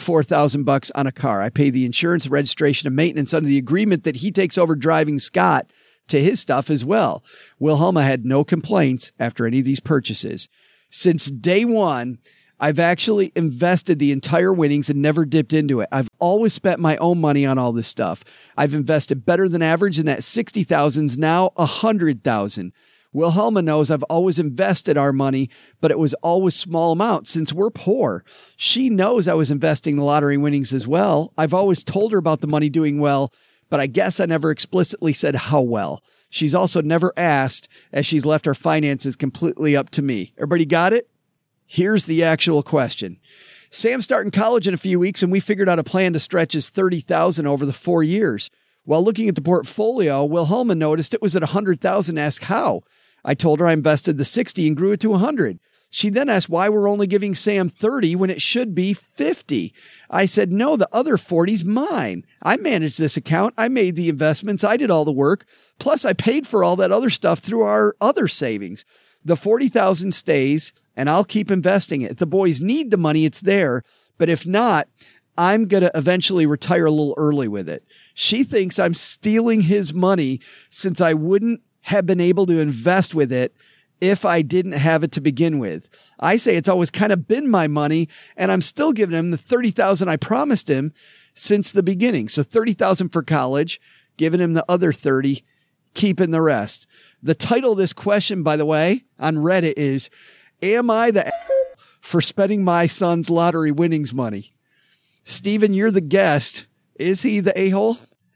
$4,000 on a car. I paid the insurance, registration, and maintenance under the agreement that he takes over driving Scott to his stuff as well. Wilhelma had no complaints after any of these purchases. Since day one, I've actually invested the entire winnings and never dipped into it. I've always spent my own money on all this stuff. I've invested better than average, and that $60,000's now $100,000. Wilhelma knows I've always invested our money, but it was always small amounts since we're poor. She knows I was investing the lottery winnings as well. I've always told her about the money doing well, but I guess I never explicitly said how well. She's also never asked, as she's left our finances completely up to me. Everybody got it? Here's the actual question. Sam's starting college in a few weeks, and we figured out a plan to stretch his $30,000 over the 4 years. While looking at the portfolio, Wilhelma noticed it was at $100,000, asked how. I told her I invested the 60 and grew it to 100. She then asked why we're only giving Sam 30 when it should be 50. I said, no, the other 40's mine. I managed this account. I made the investments. I did all the work. Plus I paid for all that other stuff through our other savings. The 40,000 stays and I'll keep investing it. If the boys need the money, it's there. But if not, I'm going to eventually retire a little early with it. She thinks I'm stealing his money since I wouldn't have been able to invest with it if I didn't have it to begin with. I say it's always kind of been my money, and I'm still giving him the $30,000 I promised him since the beginning. So $30,000 for college, giving him the other 30, keeping the rest. The title of this question, by the way, on Reddit is, am I the for spending my son's lottery winnings money? Steven, you're the guest. Is he the a-hole?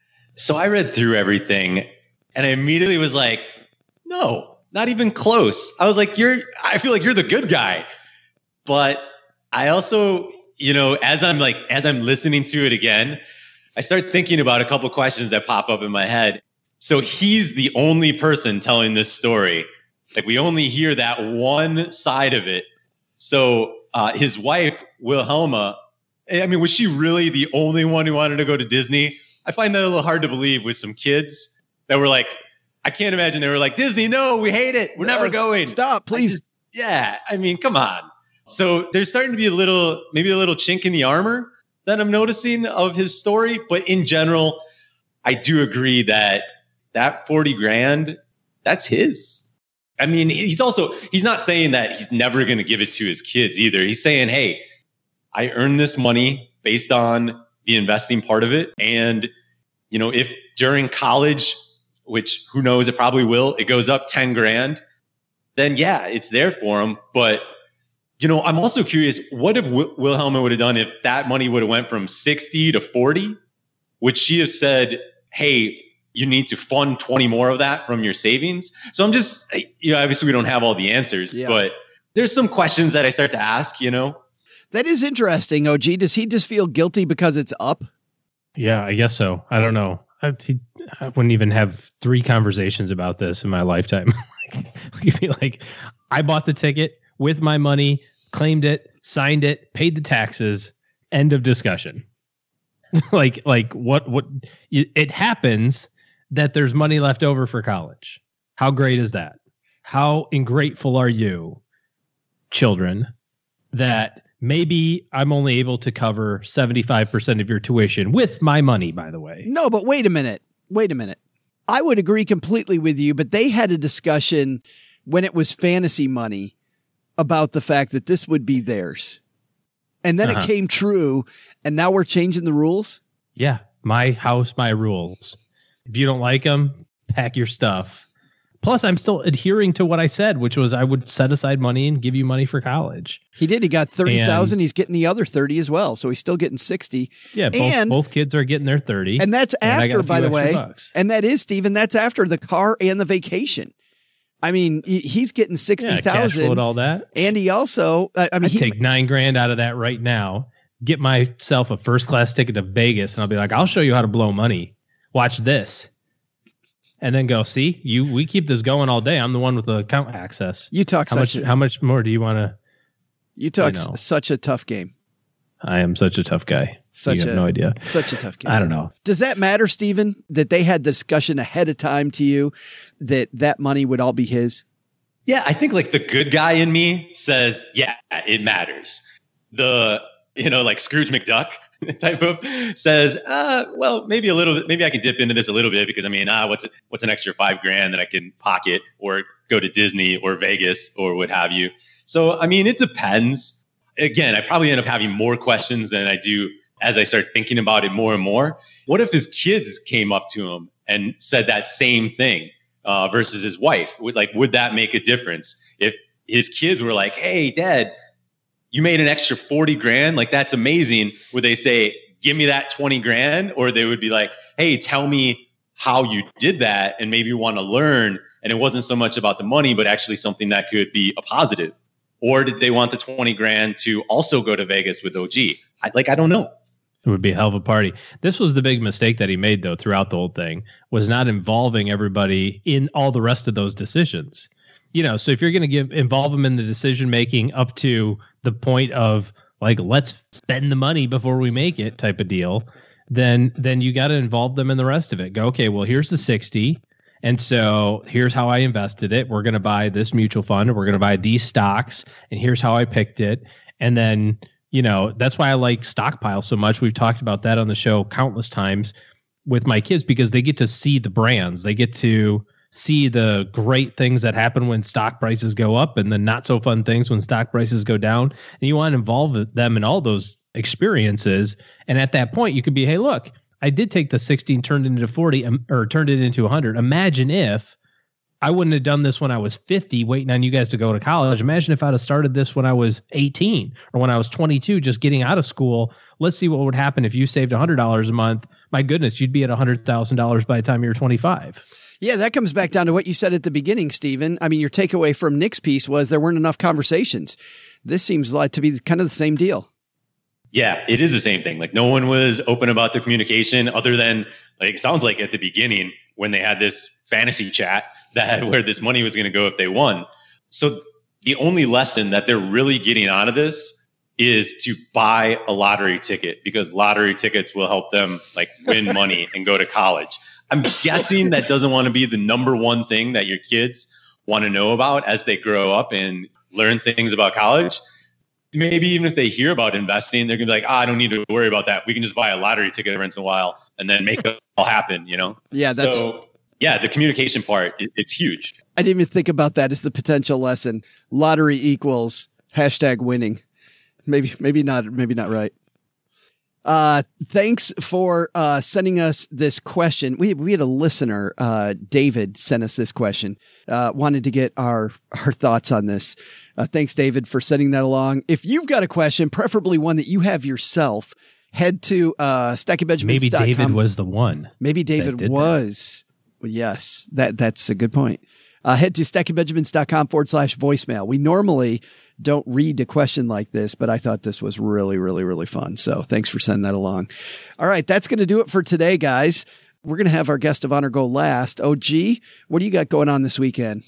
So I read through everything and I immediately was like, no, not even close. I was like, I feel like you're the good guy. But I also, as I'm listening to it again, I start thinking about a couple questions that pop up in my head. So he's the only person telling this story. Like we only hear that one side of it. So his wife, Wilhelma, I mean, was she really the only one who wanted to go to Disney? I find that a little hard to believe with some kids that were like, I can't imagine they were like, Disney, no, we hate it. We're never going. Stop, please. I mean, come on. So there's starting to be maybe a little chink in the armor that I'm noticing of his story. But in general, I do agree that 40 grand, that's his. I mean, he's not saying that he's never going to give it to his kids either. He's saying, hey, I earned this money based on the investing part of it. And, if during college, which who knows, it probably will, it goes up 10 grand, then yeah, it's there for him. But, I'm also curious, what if Wilhelma would have done if that money would have went from 60 to 40? Would she have said, hey, you need to fund 20 more of that from your savings. So I'm just, obviously we don't have all the answers, but there's some questions that I start to ask, That is interesting. OG, does he just feel guilty because it's up? Yeah, I guess so. I don't know. I wouldn't even have 3 conversations about this in my lifetime. You'd be like, I bought the ticket with my money, claimed it, signed it, paid the taxes, end of discussion. like what it happens that there's money left over for college. How great is that? How ungrateful are you, children, that maybe I'm only able to cover 75% of your tuition with my money, by the way. No, but wait a minute. I would agree completely with you, but they had a discussion when it was fantasy money about the fact that this would be theirs. And then it came true, and now we're changing the rules? Yeah, my house, my rules. If you don't like them, pack your stuff. Plus, I'm still adhering to what I said, which was I would set aside money and give you money for college. He did. He got 30,000. He's getting the other 30 as well. So he's still getting 60. Yeah, both kids are getting their 30. And that's after, by the way. Bucks. And that is, Stephen, that's after the car and the vacation. I mean, he's getting 60,000. Cash flow, all that. And he also, I'd take $9,000 out of that right now, get myself a first class ticket to Vegas, and I'll be like, I'll show you how to blow money. Watch this. And then go, see, we keep this going all day. I'm the one with the account access. You talk how much more do you want to? You talk such a tough game. I am such a tough guy. You have no idea. Such a tough game. I don't know. Does that matter, Stephen, that they had the discussion ahead of time to you that money would all be his? Yeah, I think like the good guy in me says, yeah, it matters. The, like Scrooge McDuck type of says, well, maybe a little bit, maybe I can dip into this a little bit because I mean, what's an extra $5,000 that I can pocket or go to Disney or Vegas or what have you. So, I mean, it depends. Again, I probably end up having more questions than I do as I start thinking about it more and more. What if his kids came up to him and said that same thing versus his wife? Would that make a difference? If his kids were like, hey, Dad, you made an extra $40,000. Like, that's amazing. Would they say, give me that $20,000? Or they would be like, hey, tell me how you did that. And maybe you want to learn. And it wasn't so much about the money, but actually something that could be a positive. Or did they want the $20,000 to also go to Vegas with OG? I don't know. It would be a hell of a party. This was the big mistake that he made, though, throughout the whole thing, was not involving everybody in all the rest of those decisions. So if you're going to involve them in the decision making up to the point of like, let's spend the money before we make it type of deal, then you got to involve them in the rest of it. Go, okay, well, here's the 60. And so here's how I invested it. We're going to buy this mutual fund, or we're going to buy these stocks, and here's how I picked it. And then, that's why I like Stockpile so much. We've talked about that on the show countless times with my kids, because they get to see the brands. They get to see the great things that happen when stock prices go up and the not so fun things when stock prices go down. And you want to involve them in all those experiences. And at that point, you could be, hey, look, I did take the 16, turned it into 40, or turned it into 100. Imagine if I wouldn't have done this when I was 50, waiting on you guys to go to college. Imagine if I'd have started this when I was 18 or when I was 22, just getting out of school. Let's see what would happen if you saved $100 a month. My goodness, you'd be at $100,000 by the time you're 25. Yeah, that comes back down to what you said at the beginning, Stephen. I mean, your takeaway from Nick's piece was there weren't enough conversations. This seems like to be kind of the same deal. Yeah, it is the same thing. Like, no one was open about the communication other than, like, it sounds like at the beginning when they had this fantasy chat where this money was going to go if they won. So the only lesson that they're really getting out of this is to buy a lottery ticket, because lottery tickets will help them like win money and go to college. I'm guessing that doesn't want to be the number one thing that your kids want to know about as they grow up and learn things about college. Maybe even if they hear about investing, they're going to be like, I don't need to worry about that. We can just buy a lottery ticket every once in a while and then make it all happen, Yeah, the communication part, it's huge. I didn't even think about that as the potential lesson. Lottery equals #winning. Maybe not right. Thanks for sending us this question. We had a listener, David, sent us this question. Wanted to get our thoughts on this. Thanks, David, for sending that along. If you've got a question, preferably one that you have yourself, head to StackingBenjamins.com. Maybe David was the one. Maybe David was. Yes, that's a good point. Head to stackingbenjamins.com/voicemail. We normally don't read a question like this, but I thought this was really, really, really fun. So thanks for sending that along. All right, that's going to do it for today, guys. We're going to have our guest of honor go last. OG, what do you got going on this weekend?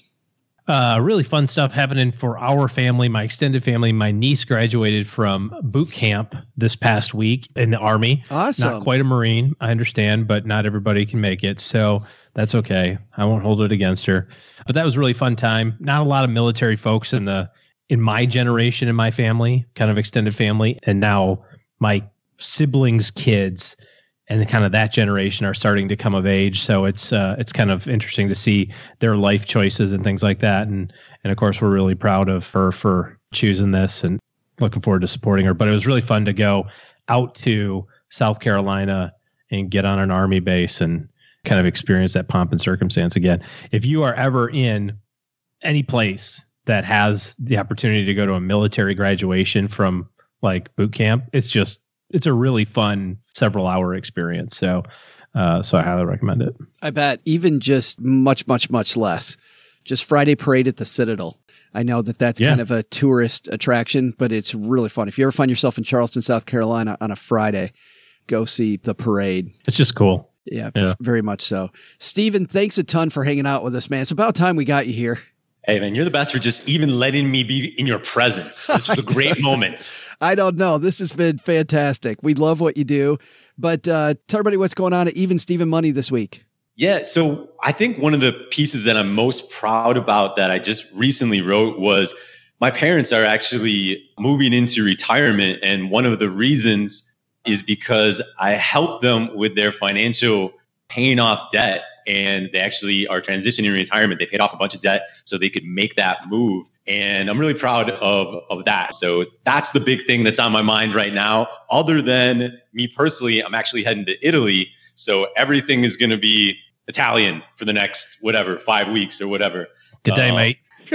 Really fun stuff happening for our family, my extended family. My niece graduated from boot camp this past week in the Army. Awesome. Not quite a Marine, I understand, but not everybody can make it. So that's okay. I won't hold it against her. But that was a really fun time. Not a lot of military folks in my generation, in my family, kind of extended family. And now my siblings' kids and kind of that generation are starting to come of age. So it's kind of interesting to see their life choices and things like that. And of course, we're really proud of her for choosing this and looking forward to supporting her. But it was really fun to go out to South Carolina and get on an Army base and kind of experience that pomp and circumstance again. If you are ever in any place that has the opportunity to go to a military graduation from like boot camp, it's a really fun several-hour experience. So I highly recommend it. I bet even just much, much, much less. Just Friday parade at the Citadel. I know that's kind of a tourist attraction, but it's really fun. If you ever find yourself in Charleston, South Carolina on a Friday, go see the parade. It's just cool. Yeah, very much so. Steven, thanks a ton for hanging out with us, man. It's about time we got you here. Hey, man, you're the best for just even letting me be in your presence. This was a great moment. I don't know. This has been fantastic. We love what you do. But tell everybody what's going on at Even Steven Money this week. Yeah, so I think one of the pieces that I'm most proud about that I just recently wrote was my parents are actually moving into retirement. And one of the reasons is because I helped them with their financial paying off debt. And they actually are transitioning in retirement. They paid off a bunch of debt so they could make that move. And I'm really proud of that. So that's the big thing that's on my mind right now. Other than me personally, I'm actually heading to Italy. So everything is going to be Italian for the next, 5 weeks or whatever. Good day, mate.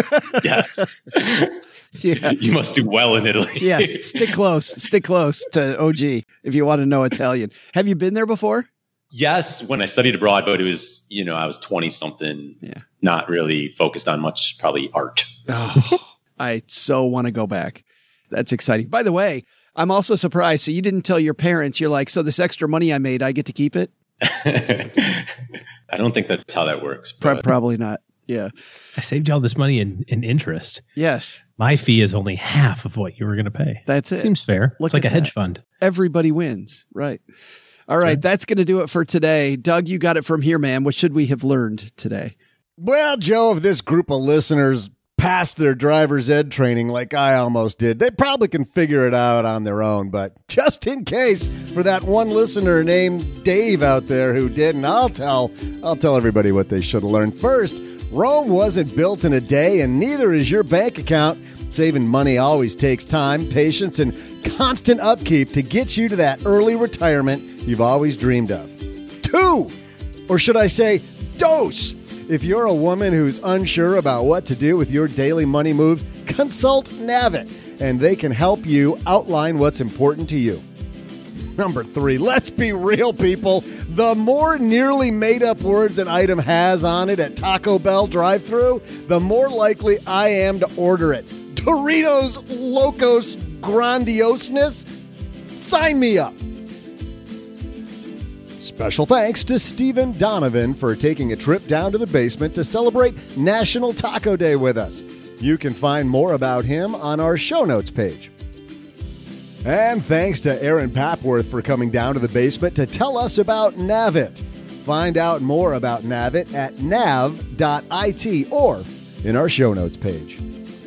Yes. Yeah. You must do well in Italy. Yeah. Stick close to OG if you want to know Italian. Have you been there before? Yes, when I studied abroad, but it was, I was 20 something, not really focused on much, probably art. Oh, I so want to go back. That's exciting. By the way, I'm also surprised. So you didn't tell your parents, you're like, so this extra money I made, I get to keep it? I don't think that's how that works. Probably not. Yeah. I saved you all this money in interest. Yes. My fee is only half of what you were going to pay. That's it. Seems fair. It's like a hedge fund. Everybody wins. Right. All right, that's going to do it for today. Doug, you got it from here, man. What should we have learned today? Well, Joe, if this group of listeners passed their driver's ed training like I almost did, they probably can figure it out on their own. But just in case, for that one listener named Dave out there who didn't, I'll tell everybody what they should have learned. First, Rome wasn't built in a day, and neither is your bank account. Saving money always takes time, patience, and constant upkeep to get you to that early retirement you've always dreamed of. 2, or should I say dose. If you're a woman who's unsure about what to do with your daily money moves, consult Navit, and they can help you outline what's important to you. Number 3, let's be real, people. The more nearly made-up words an item has on it at Taco Bell drive-thru, the more likely I am to order it. Doritos Locos Grandioseness? Sign me up. Special thanks to Stephen Donovan for taking a trip down to the basement to celebrate National Taco Day with us. You can find more about him on our show notes page. And thanks to Aaron Papworth for coming down to the basement to tell us about Navit. Find out more about Navit at nav.it or in our show notes page.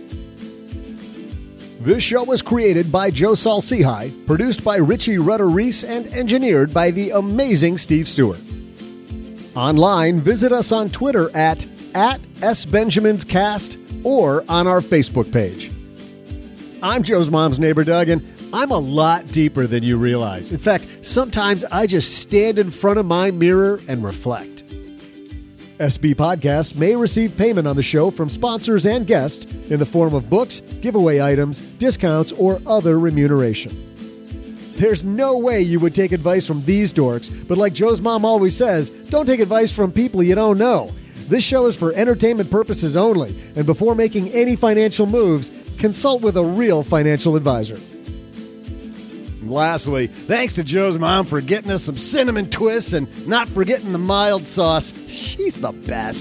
This show was created by Joe Saul-Sehy, produced by Richie Rudder-Reese, and engineered by the amazing Steve Stewart. Online, visit us on Twitter at SBenjaminsCast or on our Facebook page. I'm Joe's mom's neighbor, Doug, and I'm a lot deeper than you realize. In fact, sometimes I just stand in front of my mirror and reflect. SB Podcasts may receive payment on the show from sponsors and guests in the form of books, giveaway items, discounts, or other remuneration. There's no way you would take advice from these dorks, but like Joe's mom always says, don't take advice from people you don't know. This show is for entertainment purposes only, and before making any financial moves, consult with a real financial advisor. Lastly, thanks to Joe's mom for getting us some cinnamon twists and not forgetting the mild sauce. She's the best.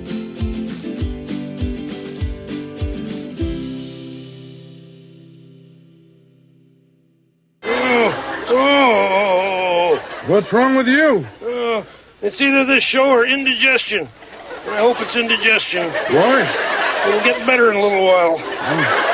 What's wrong with you? It's either this show or indigestion. I hope it's indigestion. Why? It'll get better in a little while.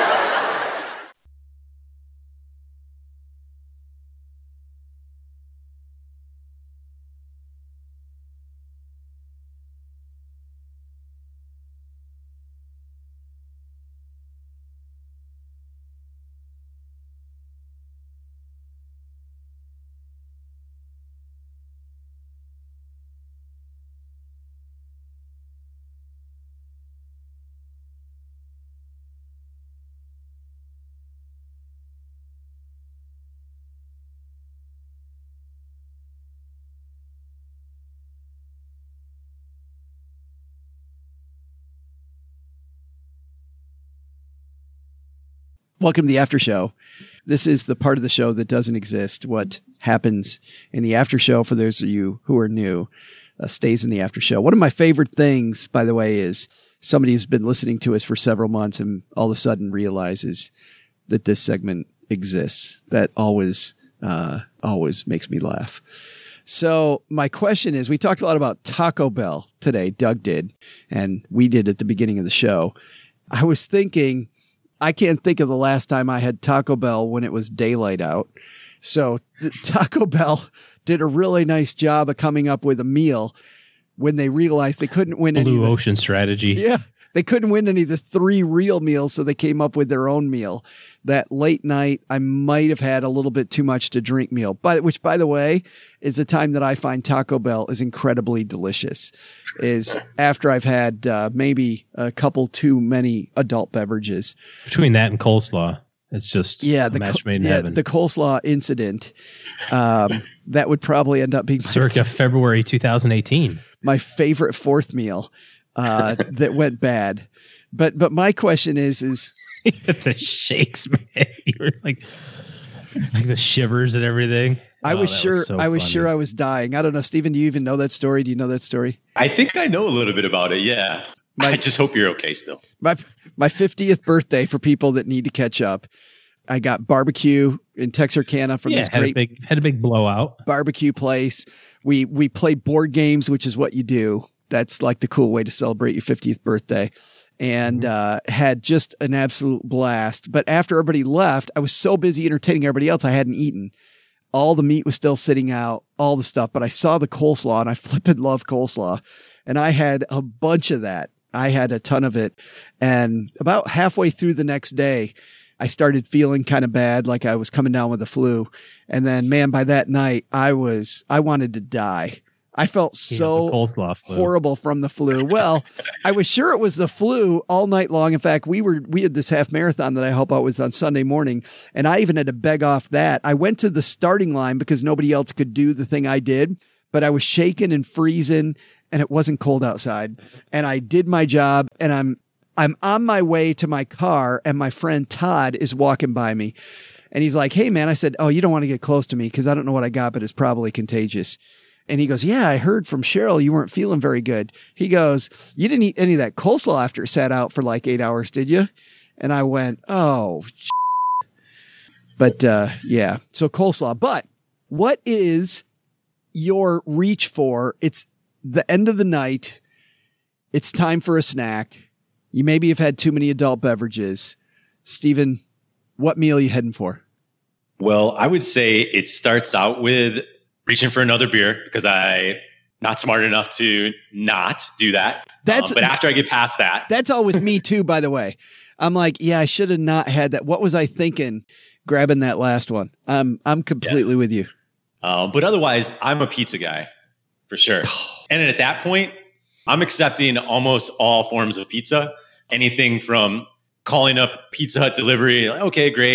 Welcome to the after show. This is the part of the show that doesn't exist. What happens in the after show, for those of you who are new, stays in the after show. One of my favorite things, by the way, is somebody who's been listening to us for several months and all of a sudden realizes that this segment exists. That always makes me laugh. So my question is, we talked a lot about Taco Bell today. Doug did, and we did at the beginning of the show. I was thinking, I can't think of the last time I had Taco Bell when it was daylight out. So Taco Bell did a really nice job of coming up with a meal when they realized they couldn't win any. Blue Ocean strategy. Yeah. They couldn't win any of the 3 real meals, so they came up with their own meal. That late night, I might have had a little bit too much to drink meal, which, by the way, is a time that I find Taco Bell is incredibly delicious, is after I've had maybe a couple too many adult beverages. Between that and coleslaw, it's just a match made in heaven. The coleslaw incident, that would probably end up being circa February 2018. My favorite 4th meal. That went bad. But my question is the shakes, man. You were like the shivers and everything. I was sure I was dying. I don't know, Stephen, do you even know that story? Do you know that story? I think I know a little bit about it. Yeah. I just hope you're okay still. My 50th birthday, for people that need to catch up, I got barbecue in Texarkana from this great had a big blowout barbecue place. We played board games, which is what you do. That's like the cool way to celebrate your 50th birthday, and had just an absolute blast. But after everybody left, I was so busy entertaining everybody else, I hadn't eaten. All the meat was still sitting out, all the stuff. But I saw the coleslaw, and I flippin' love coleslaw. And I had a bunch of that. I had a ton of it. And about halfway through the next day, I started feeling kind of bad, like I was coming down with the flu. And then, man, by that night, I wanted to die. I felt so horrible from the flu. Well, I was sure it was the flu all night long. In fact, we had this half marathon that I help out with on Sunday morning, and I even had to beg off that. I went to the starting line because nobody else could do the thing I did, but I was shaking and freezing, and it wasn't cold outside. And I did my job, and I'm on my way to my car, and my friend Todd is walking by me, and he's like, "Hey, man," I said, "Oh, you don't want to get close to me because I don't know what I got, but it's probably contagious." And he goes, "Yeah, I heard from Cheryl you weren't feeling very good." He goes, "You didn't eat any of that coleslaw after it sat out for like 8 hours, did you?" And I went, "Oh, shit." But yeah, so coleslaw. But what is your reach for? It's the end of the night. It's time for a snack. You maybe have had too many adult beverages. Stephen, what meal are you heading for? Well, I would say it starts out with reaching for another beer because I'm not smart enough to not do that. But after I get past that, that's always me too, by the way. I'm like, yeah, I should have not had that. What was I thinking grabbing that last one? I'm completely with you. But otherwise, I'm a pizza guy for sure. And at that point, I'm accepting almost all forms of pizza. Anything from calling up Pizza Hut delivery, like, okay, great.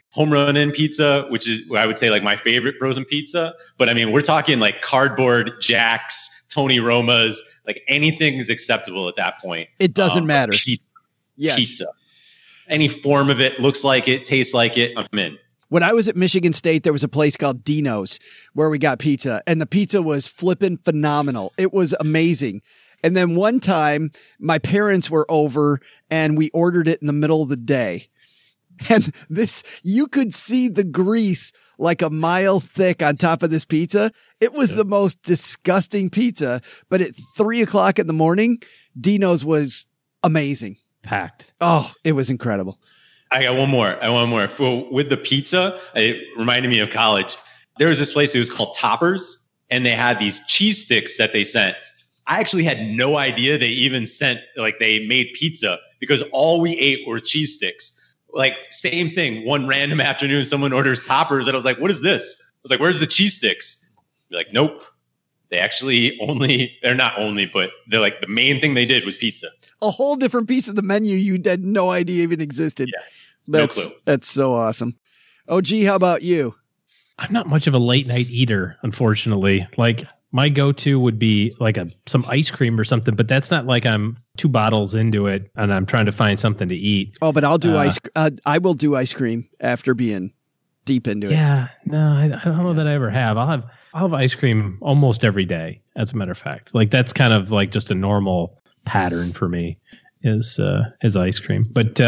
home run in pizza, which is I would say like my favorite frozen pizza. But I mean, we're talking like cardboard Jacks, Tony Roma's, like anything's acceptable at that point. It doesn't matter. Pizza. Any form of it, looks like it, tastes like it, I'm in. When I was at Michigan State, there was a place called Dino's where we got pizza, and the pizza was flipping phenomenal. It was amazing. And then one time my parents were over and we ordered it in the middle of the day. And you could see the grease like a mile thick on top of this pizza. It was the most disgusting pizza, but at 3:00 in the morning, Dino's was amazing. Packed. Oh, it was incredible. I got one more. With the pizza, it reminded me of college. There was this place, it was called Toppers, and they had these cheese sticks that they sent. I actually had no idea they even sent, like they made pizza, because all we ate were cheese sticks. Like same thing. One random afternoon, someone orders Toppers, and I was like, "What is this?" I was like, "Where's the cheese sticks?" They're like, "Nope." They actually they're not only, but they're like the main thing they did was pizza. A whole different piece of the menu you had no idea even existed. Yeah, no clue. That's so awesome. Oh, gee, how about you? I'm not much of a late night eater, unfortunately. Like my go-to would be like some ice cream or something, but that's not like I'm 2 bottles into it and I'm trying to find something to eat. Oh, but I'll do I will do ice cream after being deep into it. Yeah, no, I don't know that I ever have. I'll have ice cream almost every day, as a matter of fact. Like that's kind of like just a normal pattern for me is ice cream. But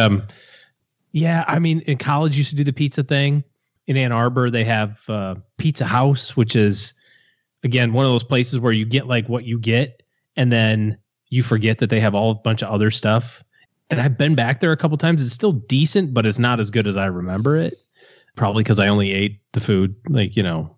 yeah, I mean, in college used to do the pizza thing. In Ann Arbor, they have Pizza House, which is again one of those places where you get like what you get, and then you forget that they have a bunch of other stuff. And I've been back there a couple times. It's still decent, but it's not as good as I remember it. Probably because I only ate the food, like,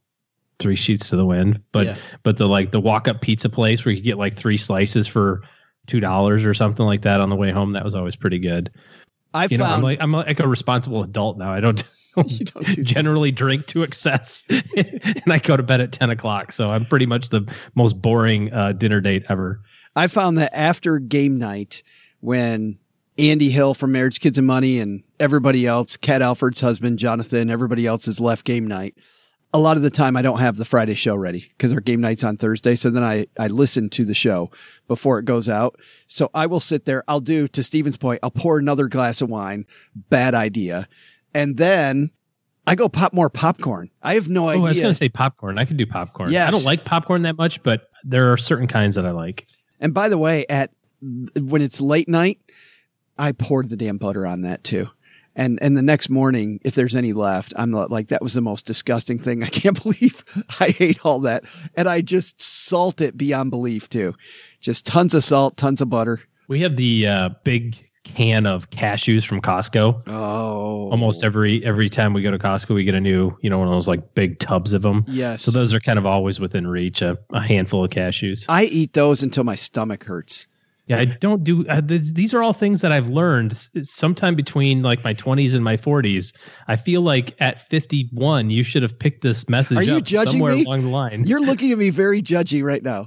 3 sheets to the wind. But the walk up pizza place where you get like 3 slices for $2 or something like that on the way home, that was always pretty good. I'm like a responsible adult now. I don't generally drink to excess, and I go to bed at 10 o'clock. So I'm pretty much the most boring dinner date ever. I found that after game night, when Andy Hill from Marriage, Kids and Money and everybody else, Kat Alford's husband, Jonathan, everybody else has left game night. A lot of the time I don't have the Friday show ready because our game night's on Thursday. So then I listen to the show before it goes out. So I will sit there. I'll do, to Steven's point, I'll pour another glass of wine. Bad idea. And then I go pop more popcorn. I have no idea. I was going to say popcorn. I could do popcorn. Yes. I don't like popcorn that much, but there are certain kinds that I like. And by the way, when it's late night, I poured the damn butter on that too. And the next morning, if there's any left, I'm like, that was the most disgusting thing. I can't believe I ate all that. And I just salt it beyond belief too. Just tons of salt, tons of butter. We have the big can of cashews from Costco. Oh, almost every time we go to Costco, we get a new, one of those like big tubs of them. Yes. So those are kind of always within reach, a handful of cashews. I eat those until my stomach hurts. Yeah, I don't do these are all things that I've learned sometime between like my 20s and my 40s. I feel like at 51, you should have picked this message Are you up judging somewhere me? along the line. You're looking at me very judgy right now.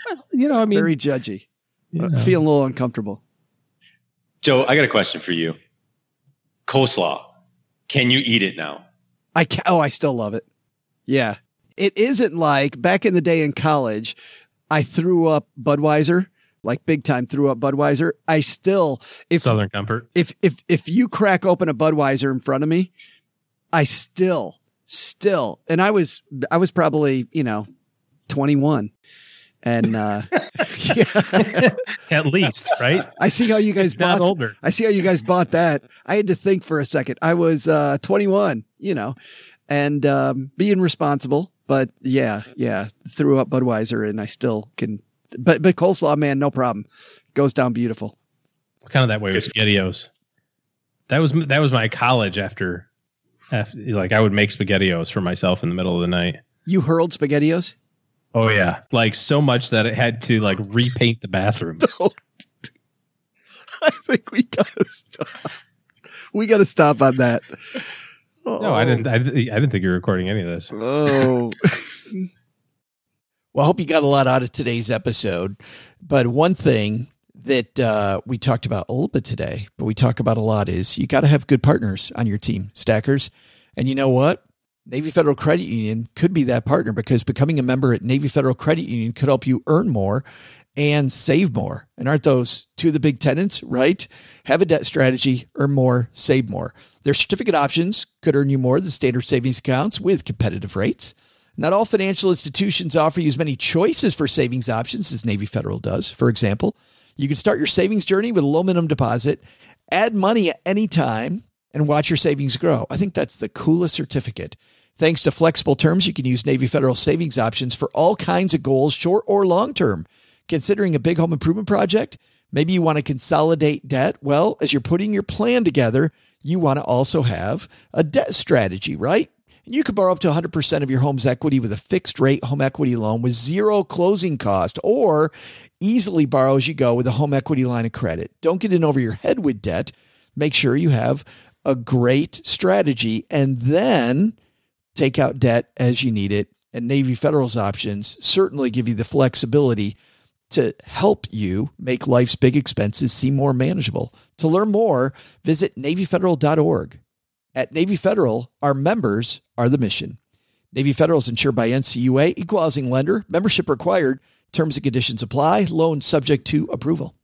Very judgy. I feel a little uncomfortable. Joe, I got a question for you. Coleslaw. Can you eat it now? I still love it. Yeah. It isn't like back in the day in college, I threw up Budweiser. Like big time threw up Budweiser. I still, Southern Comfort. If you crack open a Budweiser in front of me, I still, and I was probably, 21 and, yeah. At least, right? I see how you guys bought older. I see how you guys bought that. I had to think for a second. I was, 21, and, being responsible, but yeah. Threw up Budweiser and I still can. But coleslaw, man, no problem. Goes down beautiful. Kind of that way with SpaghettiOs. That was my college after like I would make SpaghettiOs for myself in the middle of the night. You hurled SpaghettiOs? Oh yeah, like so much that it had to like repaint the bathroom. I think we gotta stop. We gotta stop on that. No, I didn't think you were recording any of this. Oh. Well, I hope you got a lot out of today's episode. But one thing that we talked about a little bit today, but we talk about a lot is you got to have good partners on your team, Stackers. And you know what? Navy Federal Credit Union could be that partner, because becoming a member at Navy Federal Credit Union could help you earn more and save more. And aren't those two of the big tenets, right? Have a debt strategy, earn more, save more. Their certificate options could earn you more than standard savings accounts with competitive rates. Not all financial institutions offer you as many choices for savings options as Navy Federal does. For example, you can start your savings journey with a low minimum deposit, add money at any time, and watch your savings grow. I think that's the coolest certificate. Thanks to flexible terms, you can use Navy Federal savings options for all kinds of goals, short or long term. Considering a big home improvement project, maybe you want to consolidate debt. Well, as you're putting your plan together, you want to also have a debt strategy, right? And you can borrow up to 100% of your home's equity with a fixed rate home equity loan with zero closing cost, or easily borrow as you go with a home equity line of credit. Don't get in over your head with debt. Make sure you have a great strategy, and then take out debt as you need it. And Navy Federal's options certainly give you the flexibility to help you make life's big expenses seem more manageable. To learn more, visit NavyFederal.org. At Navy Federal, our members are the mission. Navy Federal is insured by NCUA, equal housing lender, membership required, terms and conditions apply, loan subject to approval.